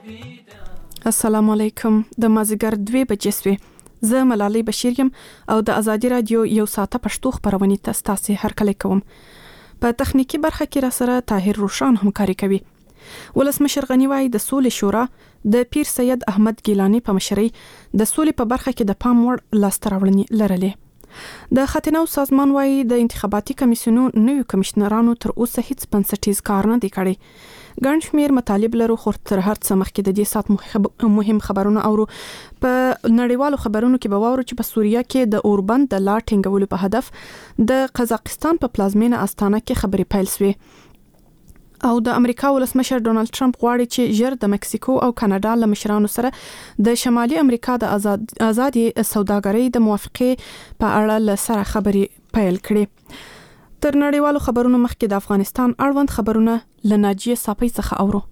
السلام علیکم. د مازیګر 2 بجې سوې. زه ملالۍ بشیر یم او د ازادي رادیو یو ساعته پښتو خبرونه تاسو هرکلی کوم. په تخنیکی برخه کې را سره طاهر روشان همکاري کوي. ولسمشر غنی وای د سولې شورا د پیر سید احمد ګیلانی په مشرۍ د سولې په برخه کې د پام وړ لاسته راوړنې لرلې. د خاتنو سازمان وای د انتخاباتي کمیسیونو نویو کمشنرانو تر اوسه هیڅ بنسټیز کار نه دی کړی. ګڼ شمېر مطالب لرو خو تر هر څه مخکې د دې سات مهم خبرونه اورو. په نړیوالو خبرونو کې به واورو چې په سوریه کې د اوربند د لا ټینګولو په هدف د قزاقستان په پلازمینه استانه کې خبرې پیل شوې او د امریکا ولسمشر ډونالد ټرمپ غواړي چې ژر د مکسیکو او کاناډا له مشرانو سره د شمالي امریکا د آزادي سوداګرۍ د موافقې په اړه له سره خبرې پیل کړي. تر نړیوالو خبرونو مخکې د افغانستان اړوند خبرونه له ناجیه صافی څخه اورو.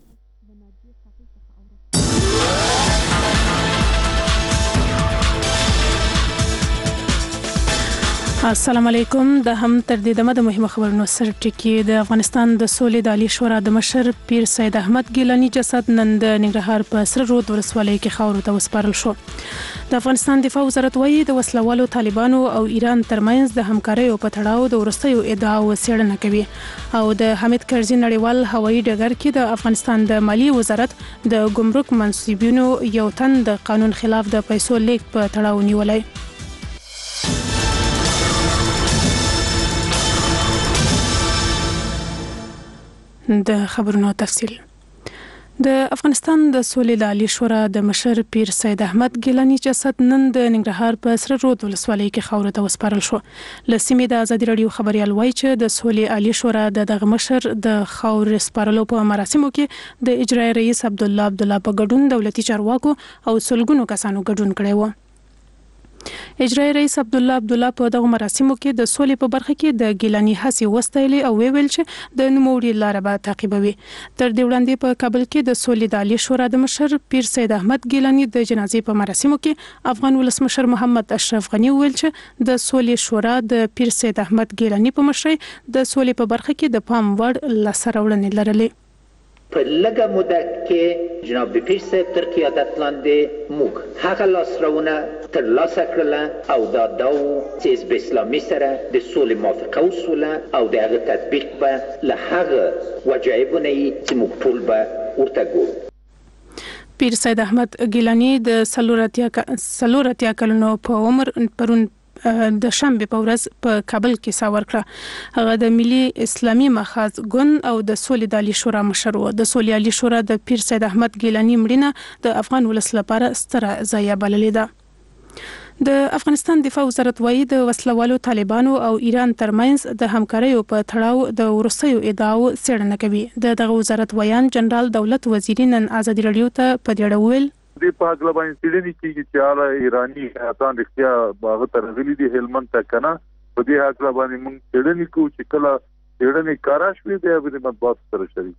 السلام علیکم. د هم تر دې دمه د مهمه خبرونو سره ټکی د افغانستان د سولې د عالی شورا د مشر پیر سید احمد ګیلانی جسد نن د ننګرهار په سره رود ولسوالۍ کې خاورو ته وسپارل شو. د افغانستان دفاع وزارت وایي د وسلوالو طالبانو او ایران ترمنځ د همکارۍ په تړاو د ورستیو ادعاو څېړنه کوي او د حمید کرزي نړیوال هوایي ډګر کې د افغانستان د مالیې وزارت د ګمرک منصوبینو یو تن د قانون خلاف د پیسو لیک په تړاو نیولای. د خبرونو تفصیل. د افغانستان د سولې د عالی شورا د مشر پیر سید احمد ګیلانی جسد نن د ننګرهار په سره رود ولسوالۍ کې خاورو ته وسپارل شو. له سیمې د ازادي رادیو خبريال وایي چې د سولې عالی شورا دغه مشر د خاورې سپارلو په مراسمو کې د اجرایي رئیس عبدالله په ګډون دولتي چارواکو او سلګونو کسانو ګډون کړی و. اجرایي رئیس عبدالله په دغه مراسمو کې د سولې په برخه کې د ګیلانی هڅې وستایلې او ویل چې د نوموړي لاره به تعقیبوي. تر دې وړاندې په کابل کې د سولې د عالی شورا د مشر پیر سید احمد ګیلانی د جنازې په مراسمو کې افغان ولسمشر محمد اشرف غنی ویل چې د سولې شورا د پیر سید احمد ګیلانی په مشرۍ د سولې په برخه کې د پام وړ لاسته راوړنې لرلې. په لږه موده کې جناب د پیر صاحب تر قیادت لاندې موږ هغه لاسرونه ترلاسه کړله او دا داو چې حزب اسلامي سره د سولې موافقه وسوله او د هغه تطبیق به له هغه وجایبونه چې موږ ټول به ورته ګورو. پیر سید احمد ګیلانی د 43 کلونو په عمر پرون د شنبه په ورځ په کابل کې ساور کړه. هغه د ملي اسلامي مخاز ګوند او د سولې د عالی شورا مشر و. د سولې عالی شورا د پیر سید احمد ګیلانی مړینه د افغان ولس لپاره ستره ضایعه بللې ده. د افغانستان دفاع وزارت وایي د وسلوالو طالبانو او ایران ترمنځ د همکارۍ په تړاو د ورستیو ادعاو څېړنه کوي. دغه وزارت ویان جنرال دولت وزیر نن ازادي رادیو ته په دې اړه وویل د په اګلا باندې څېړنې کیږي چې اعلی ایرانی اتان رښتیا باغ ته راغلي دي هلمند ته کنه. په دې اګلا باندې موږ څېړنې کوو چې کله څېړنې کارا شوې دی به مطبوعات سره شریک.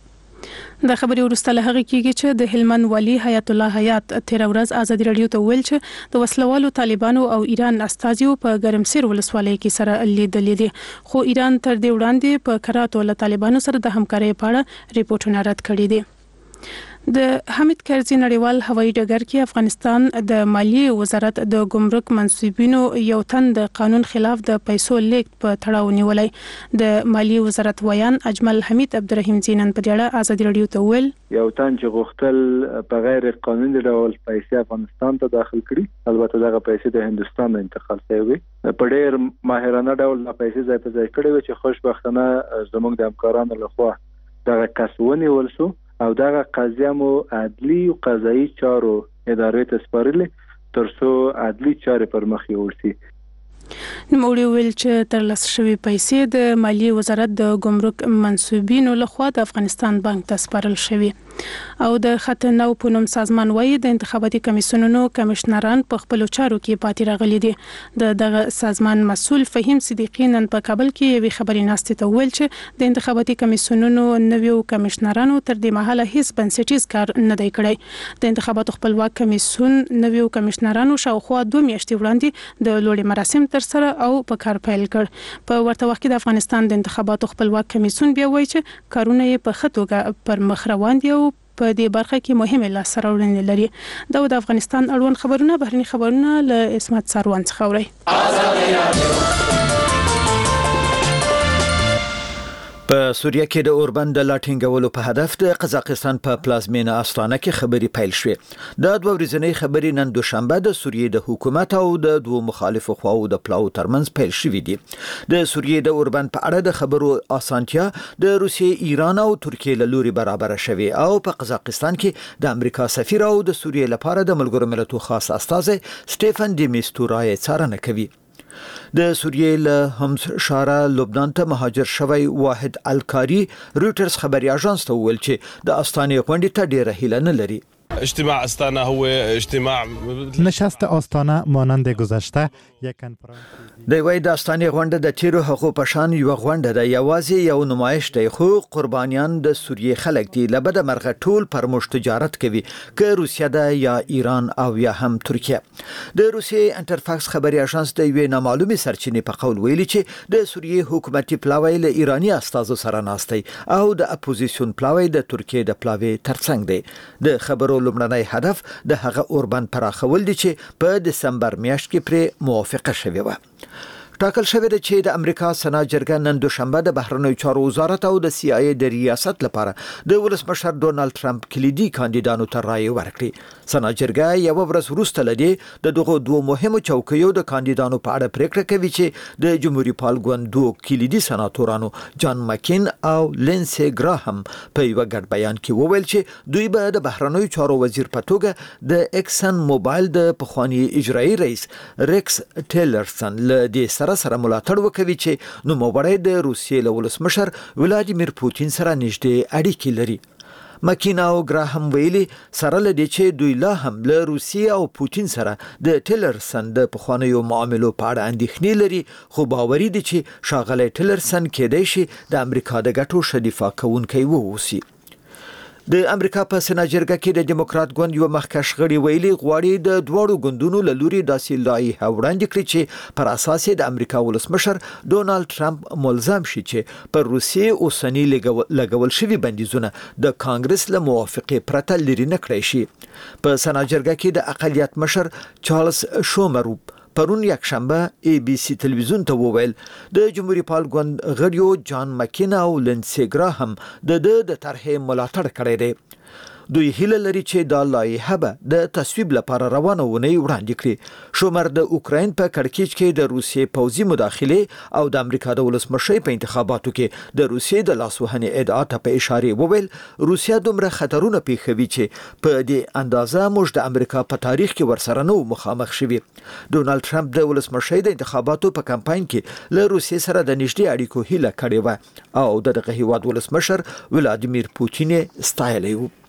د خبري ورسته له هغه کېږي چې د هلمند والی حیات الله حیات تیر ورځ ازادي رادیو ته ویل چې د وسلوالو طالبانو او ایران استازیو په ګرمسیر ولسوالۍ کې سره لیدلې دي خو ایران تر دې وړاندې په کراتو له طالبانو سره د همکارۍ په اړه ریپورتونه رد کړي دي. د حمید کرزي نړیوال هوایي ډګر کې افغانستان د مالیې وزارت د ګمرک منصوبینو یو تن د قانون خلاف د پیسو لیک په تړاو نیولای. د مالیې وزارت ویان اجمل حمید عبدالرحیم زینن په اړه ازادي رادیو ته ویل یو تن چې غوښتل په غیر قانوني ډول پیسې افغانستان ته داخل کړي البته دغه پیسې د هندستان نه انتقال شوی په ډېر ماهرانه ډول د پیسې ځای په ځای کړي و چې خوشبختانه زموږ د همکارانو لخوا دغه کسونه ولسو او دغه قضیه مو عدلی او قضایي چارو ادارې ته سپارلې ترڅو عدلی چارې پر مخ یوړسي. نوموړي ویل چې ترلاسه شوی پیسې د مالیې وزارت د ګمرک منصوبینو لخوا د افغانستان بانک ته سپارل شوی او د خاتنو په نوم سازمان وایي د انتخاباتي کمیسیونونو کمشنران په خپل چارو کې پاتې راغلي دي. دغه سازمان مسؤل فهیم صدیقی نن په کابل کې یوې خبري ناستې ته ویل چې د انتخاباتي کمیسیونونو نویو کمشنرانو تر دې مهاله هیڅ بنسټیز کار نه دی کړی. د انتخاباتو خپلواک کمیسیون نویو کمشنرانو شاوخوا 2 میاشتې وړاندې د لوړې مراسم تر سره او په کار پیل کړ. په ورته وخت کې د افغانستان د انتخاباتو خپلواک کمیسیون بیا وایي چې کارونه یې په ښه توګه پر مخ روان دي او په دې برخه کې مهمه لاسته راوړنې لري. دا د افغانستان اړوند خبرونه بهرني خبرونه له اسمت سروان څخه اوري. په سوریه کې د اوربند د لاټینګولو په هدف د قزاقستان په پلازمینه استانه کې خبري پیل شوې. د دوه ورځې خبري نن دوشنبه د سوریې د حکومت او د دوه مخالفو خواو د پلاو ترمنځ پیل شوې دي. د سوریې د اوربند په اړه د خبرو اسانتیا د روسیې، ایران او ترکیې له لوري برابر شوې او په قزاقستان کې د امریکا سفیر او د سوریې لپاره د ملګرو ملتونو خاص استازی سټيفن ډي میستورای څارنه کوي. د سوریې له همز شاره لبنان ته مهاجر شوی واحد الکاری رویټرز خبري اژانس ته وویل چې د استانې غونډې ته ډیره هیله نه لري. اجتماع استانه هو اجتماع نشست آستانه مانند گذشته یک کنفرانس د وای د استانې غونډه د تیرو حقوق پشان یو غونډه ده، یوازې یو نمایش دی خو قربانیان د سوریې خلک دي. لبد مرغه ټول پرموش تجارت کوي که روسیه ده یا ایران او یا هم ترکیه. د روسیې انټرفاکس خبري اژانس د یو نامعلومه سرچینې په قول ویلي چې د سوریې حکومتي پلاوی له ایرانی استازو سره ناستي او د اپوزیسیون پلاوی د ترکیې د پلاوی ترڅنګ دی. د خبرو لومړنی هدف د هغه اوربند پراخول دي چې په دسمبر میاشت کې پر موافقه شوې و. ټاکل شوې ده چې د امریکا سنا جرګه نن دوشنبه د بهرنیو چارو وزارت او د سی آی د ریاست لپاره د ولسمشر ډونالد ټرمپ کلیدي کاندیدانو ته رائے ورکړي. سنا جرګه یو ورځ وروسته لدی د دغه دوه مهمو چوکیو د کاندیدانو په اړه پریکړه کوي چې د جمهوریت پال ګوند دوه کلیدي سناتورانو جان مکین او لینسي ګراهم په یو ګډ بیان کې وویل چې دوی به د بهرنیو چارو وزیر په توګه د ایکسن موبایل د پخوانی اجرایی رئیس ریکس ټیلرسن له دې سره ملاتړ وکوي چې نو موبایل د روسیې له ولسمشر ولادیمیر پوتین سره نږدې اړیکې لري. مکینا او ګراهم ویلي سره لدی چې دوی لا هم له روسیې او پوتین سره د ټیلرسن د پخوانیو معاملو په اړه اندېښنې لري، خو باوري دي چې ښاغلی ټیلرسن کېدای شي د امریکا د ګټو ښه دفاع کوونکی واوسي. د امریکا په سنا جرګه کې د دیموکرات ګوند یو مخکښ غړي ویلي غواړي د دوړو ګوندونو له لوري داسې لایحه وړاندې کړي چې پر اساس د امریکا ولسمشر ډونالد ټرمپ ملزم شي چې پر روسیې اوسنی لګول شوی بندیزونه د کانګرس له موافقه پرته لري نه کړی شي. په سنا جرګه کې د اقلیت مشر چارلز شومر پرون یک شنبه ای بی سی تلویزیون ته وویل د جمهوریت پال ګوند غړیو جان مکین او لینسي ګراهم د طرحې ملاتړ کړی دی. دوی هیله لري چې دا لایحه به د تصویب لپاره روانه ونی وړاندې کړي. شومر د اوکراین په کړکېچ کې د روسیې پوځي مداخله او د امریکا د ولسمشر په انتخاباتو کې د روسیې د لاسوهنې ادعا ته په اشاره وویل روسیا دومره خطرونه پیښوي چې په دې اندازه موږ د امریکا په تاریخ کې ورسره نو مخامخ شوي. ډونالد ټرمپ د ولسمشر د انتخاباتو په کمپاین کې له روسیې سره د نږدې اړیکو هیله کړې و او دغه هیواد ولسمشر ولادیمیر پوتین ستایلی و.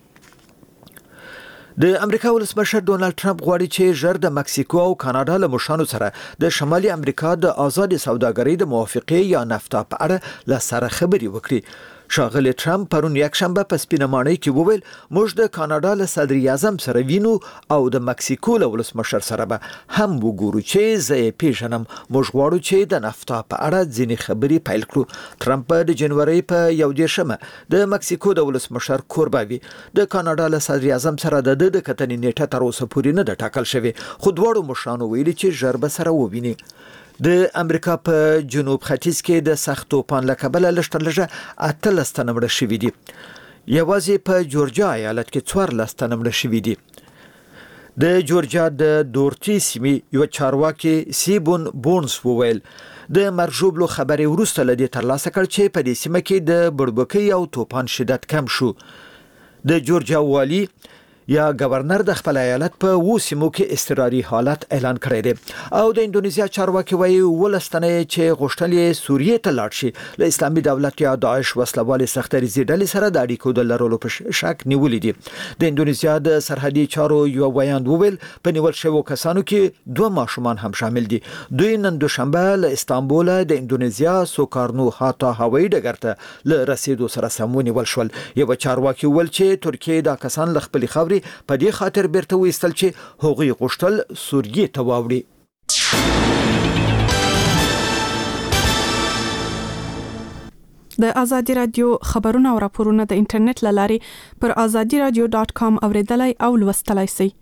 د امریکا ولسمشر ډونالد ټرمپ غواړي چې ژر د مکسیکو او کاناډا له مشرانو سره د شمالي امریکا د آزاد سوداګرۍ د موافقه یا نفتا په اړه له سره خبري وکړي. ښاغلی ټرمپ پرون یک شنبه په سپینه ماڼۍ کې وویل موږ د کاناډا له صدر اعظم سره وینو او د مکسیکو له ولسمشر سره به هم وګورو چې زه یې پیژنم. موږ غواړو چې د نفتا په اړه ځینې خبري پیل کړو. ټرمپ د جنوري په 11مه د مکسیکو د ولسمشر کوربه وي. د کاناډا له صدر اعظم سره د کتنې نیټه تر اوسه پورې نه ده ټاکل شوې، خو دواړو مشرانو ویلي چې ژر به سره وویني. د امریکا په جنوب ختیځ کې د سخت طوفان له کبله لږ 18 تنه مړه شوي دي. یوازې په جورجیا ایالت کې 14 تنه مړه شوي دي. د جورجیا د دورتي سیمې یو چارواکي سیبون بونز وویل د مرجوبلو خبري وروسته لدی ترلاسه کړ چې په دې سیمه کې د بړبکۍ او طوفان شدت کم شو. د جورجیا والی یا گورنر د خپل ایالت په وسیمو کې اضطراري حالت اعلان کړی دی او د انډونیزیا چارواکي وایي ولستنه چې غوښتل سوریې ته لاړ شي له اسلامي دولت یا داعش وسلوالي سختریزي ډلې سره د اړیکو د لرلو په شک نیولې دي. د انډونیزیا د سرحدي چارو یو ویاند وویل په نیول شویو کسانو کې 2 ماشومان هم شامل دي. دوی نن دوشنبه له استانبول د انډونیزیا سوکارنو هاتا هوایي ډګر ته له رسیدو سره سمونی ول شول. یو چارواکي ول چې ترکیه دا کسان له خپل خاوري په دې خاطر بیرته وېستل چې هغوی غوښتل سوریې ته واوړي. د ازادي رادیو خبرونه او راپورونه د انټرنیټ لاري پر azadiradio.com اوریدلای او لوستلای شئ.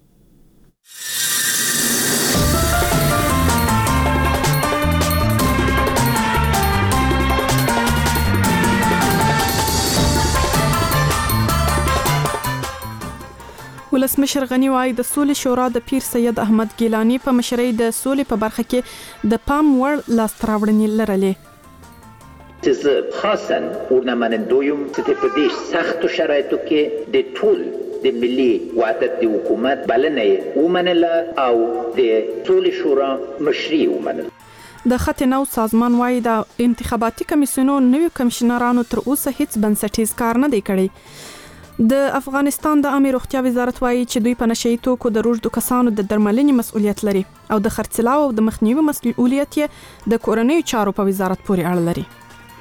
ولسمشر غنی وایي د سولې شورا د پیر سید احمد ګیلانی په مشرۍ د سولې په برخه کې د پام وړ لاسته راوړنې لرلې. زه خاصا ورنمایندویم چې په دې سختو شرایطو کې د ټول د ملي وحدت د حکومت بلنه ومنله او د سولې شورا مشري ومنله. د خطنو سازمان وایي د انتخاباتي کمیسیونو نویو کمشنرانو تر اوسه هیڅ بنسټیز کار نه دی کړی. د افغانستان د عامه روغتیا وزارت وایي چې دوی په نشئی توکو د روږدو کسانو د درملنې مسؤلیت لري او د خرڅلاو او د مخنیوي مسؤلیت یې د کورنیو چارو په وزارت پورې اړه لري.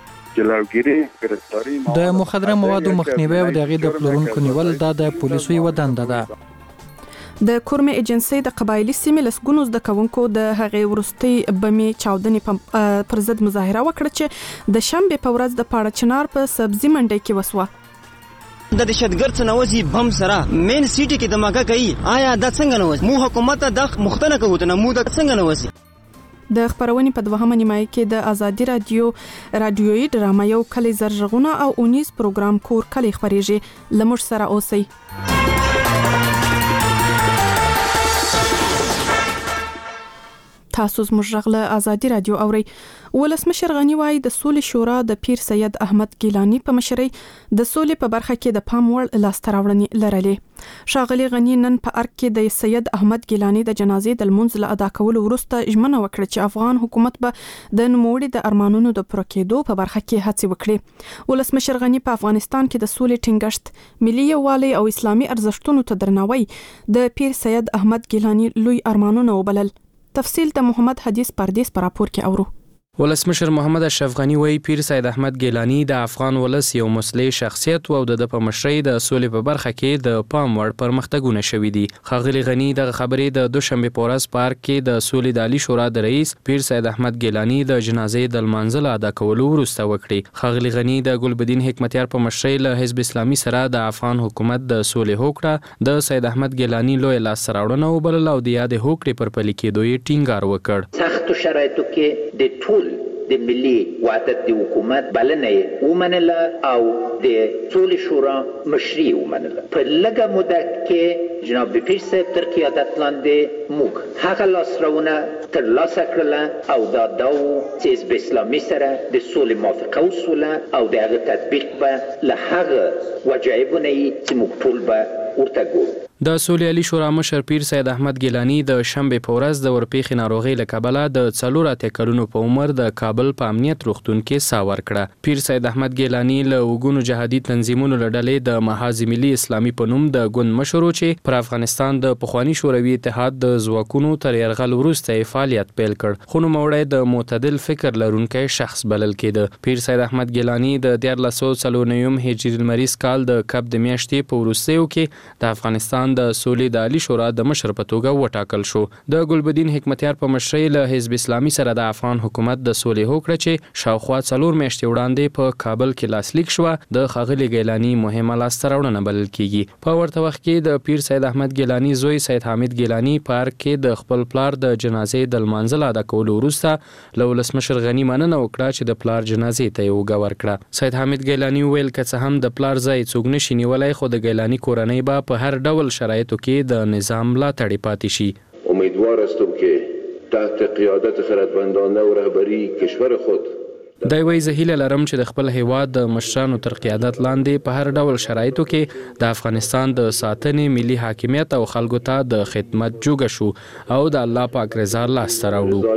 د مخدره موادو مخنیوي او د غي د پلورونکو نیول د پولیسو یو دنده ده. د کورمه ایجنسی د قبایلی سیمې لسګونو زده کوونکو د هغې ورستي بمې چاودنې پر ضد مظاهره وکړه چې د شنبه په ورځ د پاړه چنار په سبزی منډي کې وسوه. د دهشتګرد څنوځي بم سره مین سیټي کې دماغه کوي. آیا دا څنګه نوځي؟ مو حکومت د مختنه کوته نه مو د څنګه نوځي؟ د خبرونې په دوهمه نیمایي کې د ازادي رادیويي ډرامه یو کلی زرغونه او اونیز پروګرام کور کلی خبريږي. لمر سره اوسئ. تاسو زموږ غږ ازادي رادیو اورئ. ولسمشر غنی وایي د سولې شورا د پیر سید احمد ګیلانی په مشرۍ د سولې په برخه کې د پام وړ لاسته راوړنې لرلې. ښاغلي غنی نن په ارګ کې د سید احمد ګیلانی د جنازې د لمونځ له ادا کولو وروسته ژمنه وکړه چې افغان حکومت به د نوموړي د ارمانونو د پوره کېدو په برخه کې هڅې وکړي. ولسمشر غنی په افغانستان کې د سولې ټینګښت، ملي یووالي او اسلامي ارزښتونو ته درناوی د پیر سید احمد ګیلانی لوی ارمانونه وبلل. تفصیل د محمد حدیث پردیس پر راپور کې اورو. ولسمشر محمد اشرف غنی وایي پیر سید احمد ګیلانی د افغان ولس یو مسلې شخصیت او د په مشرۍ د سولې په برخه کې د پام وړ پرمختګونه شوي دي. ښاغلي غنی د خبرې د دوشنبه په ورځ پارک کې د سولې د عالی شورا د رئیس پیر سید احمد ګیلانی د جنازې د لمانځل ادا کولو وروسته وکړي. ښاغلي غنی د ګلبدین حکمتیار په مشرۍ له حزب اسلامي سره د افغان حکومت د سولې هوکړه د سید احمد ګیلانی لوی لاسته راوړنه وبلل او د یاد هوکړې پر پلي کېدو یې ټینګار وکړ. سختو شرایطو کې د ټول د ملي وحدت د حکومت بلنه ومنله او د سولې شورا مشري ومنله. په لږه موده کې جناب پیر صاحب تر قیادت لاندې موږ هغه لاسرونه ترلاسه کړله او دا چې حزب اسلامي سره د سولې موافقه وسوله او د هغه تطبیق به له هغه وجایبونه چې موږ ټول به ورته ګورو. د سولې عالی شورا مشر پیر سید احمد ګیلانی د شنبه په ورځ د ورپېښې ناروغۍ له کبله د 4 کلونو په عمر د کابل په امنیت روغتون کې ساه ورکړه. پیر سید احمد ګیلانی له وګونو جهادي تنظیمونو له ډلې د محاذ ملي اسلامي په نوم د ګوند مشر چې پر افغانستان د پخوانی شوروي اتحاد د ځواکونو تر یرغل وروسته فعالیت پیل کړ. خو نوموړی د معتدل فکر لرونکی شخص بلل کېده. پیر سید احمد ګیلانی د 1449 هجري المریز کال د کب د میاشتې په وروستیو کې د افغانستان د سولې د عالی شورا د مشر په توګه وټاکل شو. د ګلبدین حکمتیار په مشرۍ له حزب اسلامي سره د افغان حکومت د سولې هوکړه چې شاوخوا 4 میاشتې وړاندې په کابل کې لاسلیک شو د ښاغلي ګیلانی مهمه لاسته راوړنه بلل کیږي. په ورته وخت کې د پیر سید احمد ګیلانی زوی سید حامد ګیلانی پارک کې د خپل پلار د جنازې د لمانځل ادا کولو وروسته له ولسمشر غنی مننه وکړه چې د پلار جنازې ته یې وګ ورکړه. سید حامد ګیلانی ویل که څه هم د پلار ځای څوک نشي نیولای خو د ګیلانی کورنۍ به په هر ډول شرایطو کې د نظام ملاتړ پاتې شي. امیدوار هستم که تحت قیادت خردمندانه و رهبری کشور خود دا وایي زه هیله لرم چې د خپل هیواد د مشرانو تر قیادت لاندې په هر ډول شرایطو کې د افغانستان د ساتنې ملي حاکمیت او خلکو ته د خدمت جوګه شو او د الله پاک رضا لاسته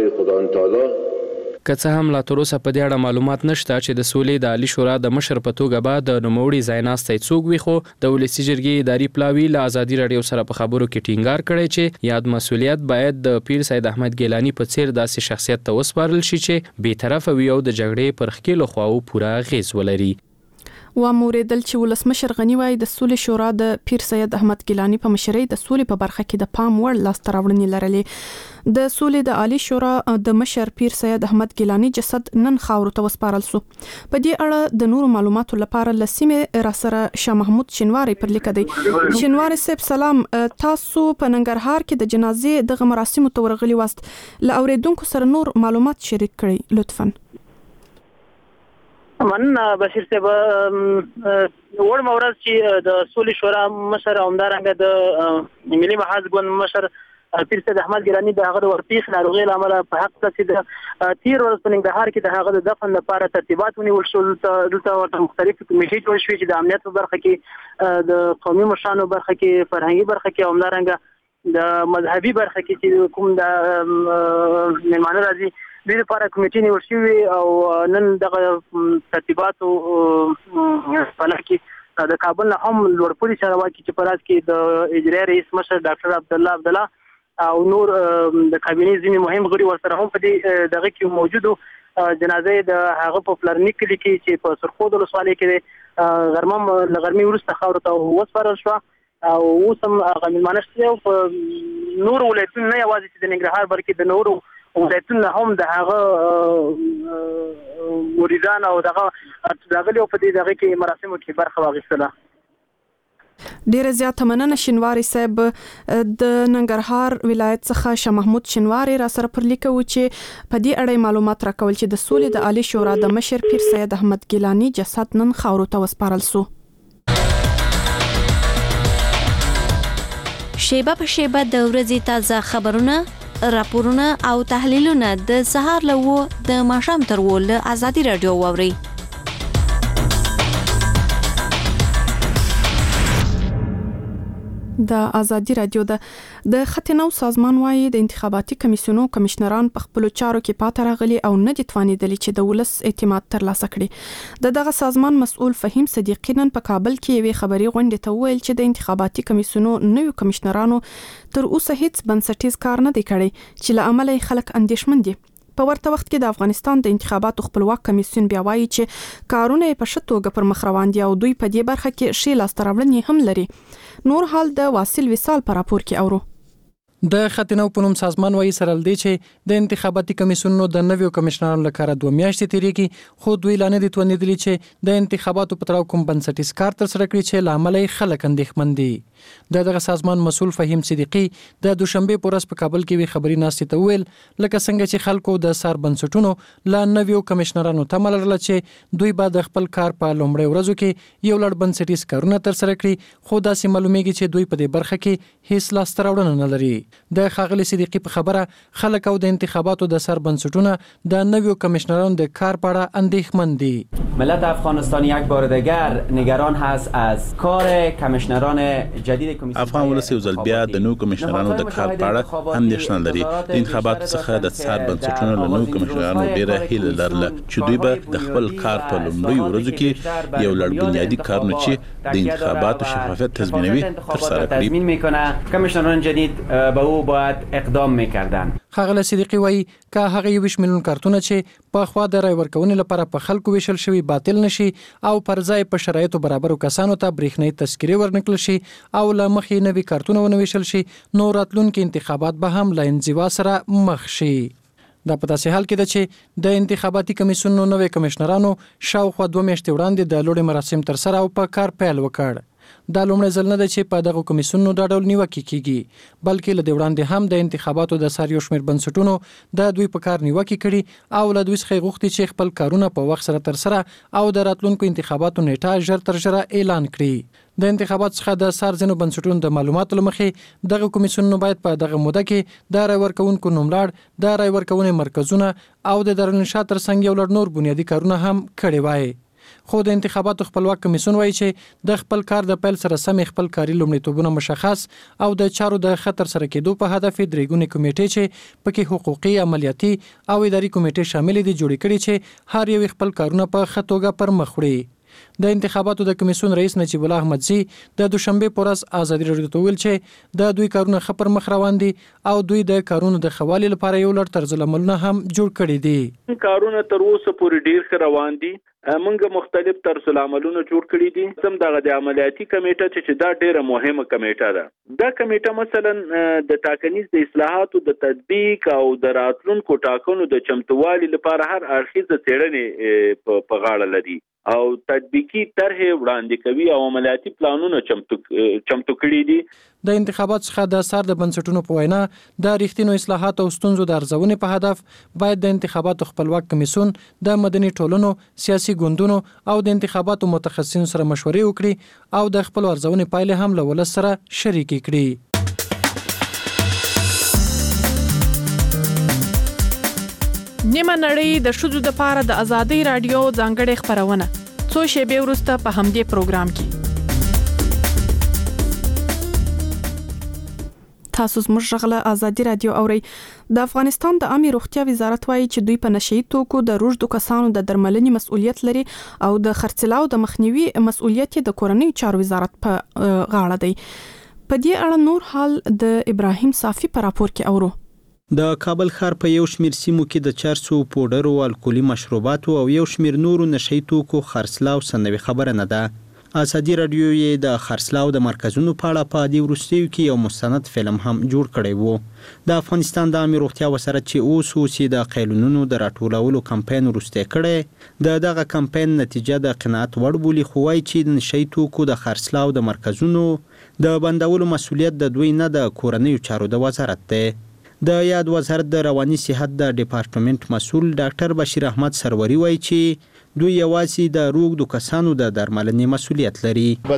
راوړو. که څه هم لا تر اوسه په دې اړه معلومات نشته چې د سولې د عالی شورا د مشر په توګه به د نوموړي ځایناستی څوک وي، خو د ولسي جرګې اداري پلاوي له ازادي راډیو سره په خبرو کې ټینګار کړی چې یاد مسؤلیت باید د پیر سید احمد ګیلانی په څیر داسې شخصیت ته وسپارل شي چې بې طرفه وي او د جګړې پر ښکېلو خواو پوره اغېز ولري. و موریدل چې ولسمشر غنی وای د سولې شورا د پیر سید احمد ګیلانی په مشرۍ د سولې په برخه کې د پام وړ لاسته راوړنې لرلې. د سولې د عالی شورا د مشر پیر سید احمد ګیلانی جسد نن خاورو ته وسپارل شو. په دې اړه د نورو معلوماتو لپاره لسیمه را سره شاه محمود شینواری پر لیک دی. شینواری صاحب سلام، تاسو په ننګرهار کې د جنازې د مراسمو ته ورغلي واست، ل اوریدونکو سره نور معلومات شریک کړئ لطفاً. من بشیر صاحب وړ مورز چې د سولې شورا مشر همدارنګه د ملي محاذ ګوند مشر پیر سید احمد ګیلانی د هغه د ورپیښ ناروغۍ له امله په حق چې د تیر ورځ په ننګرهار کې د هغه د دفن لپاره ترتیبات ونیول شول. دلته ورته مختلف کمیټې جوړ شوې چې د امنیت په برخه کې د قومي مشرانو برخه کې فرهنګي برخه کې همدارنګه د مذهبي برخه کې چې کوم د مېلمانه راځي د لپاره کمیټې نیول شوې او نن دغه ترتیباتو په لړ کې د کابل نه هم لوړ پولیس چارواکي چې په راز کې د اجرایي رئیس مشر ډاکټر عبدالله او نور د کابینې ځینې مهم غړي ورسره هم په دې دغه کې موجودو. جنازه د هغه په پلرنیک کلي کې چې په سرخود ولسوالۍ کې غرمم لغرمي وروسته خاورو ته وسپارل شو او اوس هم هغه مېلمانه شته په نور ولایتونو نه یوازې چې د ننګرهار بلکې د نورو ولایتونو هم د هغه مریدان او دغه راغلي او په دې دغه کې مراسمو کې برخه واخیستله. ډیره زیاته مننه شینواری صاحب. د ننګرهار ولایت څخه شاه محمود شینواری را سره پر لیکو چې په دې اړه معلومات راکول چې د سولې د عالی شورا د مشر پیر سید احمد ګیلانی جسد نن خاورو ته وسپارل شو. شیبه په شیبه د ورځې تازه خبرونه، راپورونه او تحلیلونه د سهار له د ماښام تر ول ازادي رادیو واوري. د ازادي رادیو د خټینو سازمان وايي د انتخاباتي کمیسیونو کمشنران په خپل چارو کې پاتې راغلي او نه دي توانیدلي چې د ولس اعتماد ترلاسه کړي. دغه سازمان مسؤل فهیم صدیقی نن په کابل کې یوې خبري غونډې ته ویل چې د انتخاباتي کمیسیونو نویو کمشنرانو تر اوسه هیڅ بنسټیز کار نه دی کړی چې له امله خلک اندېښمن دي. په ورته وخت کې د افغانستان د انتخاباتو خپلواک کمیسیون بیا وایي چې کارونه په ښه توګه پر مخ روان دي او دوی په دې برخه کې ښې لاسته راوړنې هم لري. نور حال د واصل وصال پر راپور کې اورو. د خټینو په نوم سازمان وایي سره لدی چې د انتخاباتي کمیسیونونو د نویو کمشنرانو لپاره 2 میاشتې تیریږي، خو دوی لا نه دي توانیدلي چې د انتخاباتو په تړاو کوم بنسټیز کار ترسره کړي چې له امله خلک اندېښمن دي. دغه سازمان مسؤل فهیم صدیقی د دوشنبه په ورځ په کابل کې وی خبري ناستې ته ویل لکه څنګه چې خلکو د سار بنسټونو لا نویو کمشنرانو ته ملرل چې دوی به د خپل کار په لومړۍ ورځو کې یو لړ بنسټیز کارونه ترسره کړي، خو داسې معلومیږي چې دوی په دې برخه کې هیڅ لاسته راوړنه نه لري. د خاغلی صدیقی په خبره خلک او د انتخاباتو د سر بنسټونه د نویو کمشنرانو د کار په اړه اندېښمن دي. ملت افغانستان یک بار دیگر نگران هست از کار کمشنران جدید کمیسیون. افغان ولس یو ځل بیا د نوو کمشنرانو د کار په اړه اندېښنه لري. د انتخاباتو څخه د سر بنسټونو له نوو کمشنرانو ډیره هیله لرله چې دوی به د خپل کار په لومړیو ورځو کې یو لړ بنیادی کارونه چې د انتخاباتو شفافیت تضمینوي ترسره کړي. تضمین میکنه کمشنران جدید به او باید اقدام میکردن. خاغلی صدیقی وایي که هغه 20 میلیون کارتونه چې په خوا د رای ورکونې لپاره په خلکو ویشل شوی باطل نشي او پر ځای په شرایطو برابرو کسانو ته برېښنايي تذکرې ورنکړل شي او له مخې نوي کارتونه ونه ویشل شي، نو راتلونکي انتخابات به هم له انزوا سره مخ شي. دا په داسې حال کې ده چې د انتخاباتي کمیسیونونو نوې کمشنرانو شاوخوا 2 میاشتې وړاندې د لوړې مراسم ترسره او په کار پیل وکړ. دا لومړی ځل نه ده چې په دغه کمیسیونونو دا ډول نیوکې کیږي، بلکې له دې وړاندې هم د انتخاباتو د سر یو شمېر بنسټونو د دوی په کار نیوکې کړي او له دوی څخه غوښتي چې خپل کارونه په وخت سره ترسره او د راتلونکو انتخاباتو نیټه ژر تر ژره اعلان کړي. د انتخابات څخه د سر ځینو بنسټونو د معلوماتو لمخې دغه کمیسیونونه باید په دغه موده کې د رای ورکونکو نوملړ، د رای ورکونې مرکزونه او د دارالانشا ترڅنګ یو لړ نور بنیادي کارونه هم کړي وای. خو د انتخاباتو خپلواک کمیسیون وایي چې د خپل کار د پیل سره سم خپل کاري لومړیتوبونه مشخص او د چارو د خطر سره کېدو په هدف درې ګونې کمیټې چې پکې حقوقي، عملیاتي او اداري کمیټې شامل دي جوړې کړي چې هر یو خپل کارونه په ښه توګه پر مخ وړي. د انتخاباتو د کمیسیون رئیس نجیب الله احمدزی د دوشنبه په ورځ ازادي رادیو ته ویل چې د دوی کارونه خپر مخ روان دي او دوی د کارونو د خوالي لپاره یو لړ طرز العملونه هم جوړ کړي دي. کارونه تر اوسه پورې ډیر ښه روان دي. موږ مختلف طرز العملونه جوړ کړی دي. سم دغه د عملیاتي کمیټه چې دا ډیره مهمه کمیټه ده. دا کمیټه مثلا د ټاکنیز د اصلاحاتو د تطبیق او د راتلونکو ټاکنو د چمتووالي لپاره هر اړخیزه څېړنې په غاړه لري او تطبیقي طرح وړاندې کوي او عملیاتي پلانونه چمتو کړي دي. د انتخابات څخه د سر د بنسټونو په وینا د ریښتینو اصلاحاتو او ستونزو د ارزونې په هدف باید د انتخاباتو خپلواک کمیسیون د مدني ټولنو، سیاسي ګوندونو او د انتخاباتو متخصصینو سره مشورې وکړي او د خپل ارزونې پایلې هم له ولس سره شریکې کړي. نیمه نړۍ د ښځو د پاره د ازادي رادیو ځانګړې خبرونه څو شېبې وروسته په همدې پروګرام کې. تاسو زموږ غږ ازادي رادیو اورئ. د افغانستان د عامه روغتیا وزارت وایي چې دوی په نشئی توکو د روږدو کسانو د درملنې مسؤلیت لري او د خرڅلاو د مخنیوي مسؤلیت د کورنۍ چارو وزارت په غاړه دی. په دې اړه نور حال د ابراهیم صافي په راپور کې اورو. د کابل ښار په یو شمیر سیمو کې د چرسو، پوډرو، الکولي مشروباتو او یو شمیر نورو نشئی توکو خرڅلاو سنوي خبره نه ده. ازادي رادیو یې د خرڅلاو د مرکزونو په اړه په دې وروستیو کې یو مستند فلم هم جوړ کړی وو. د افغانستان د عامه روغتیا وزارت چې اوس د قیلونونو د راټولولو کمپاین وروسته کړی دغه کمپاین نتیجه د قناعت وړ بولي، خو وايي چې د نشئی توکو د خرڅلاو د مرکزونو د بندولو مسؤلیت د دوی نه د کورنیو چارو د وزارت دی. د یاد وزارت د رواني صحت د ډپارټمنټ مسؤل ډاکټر بشیر احمد سروري وایي چې دوی یوازې د روږدو کسانو د درملنې مسؤلیت لري. د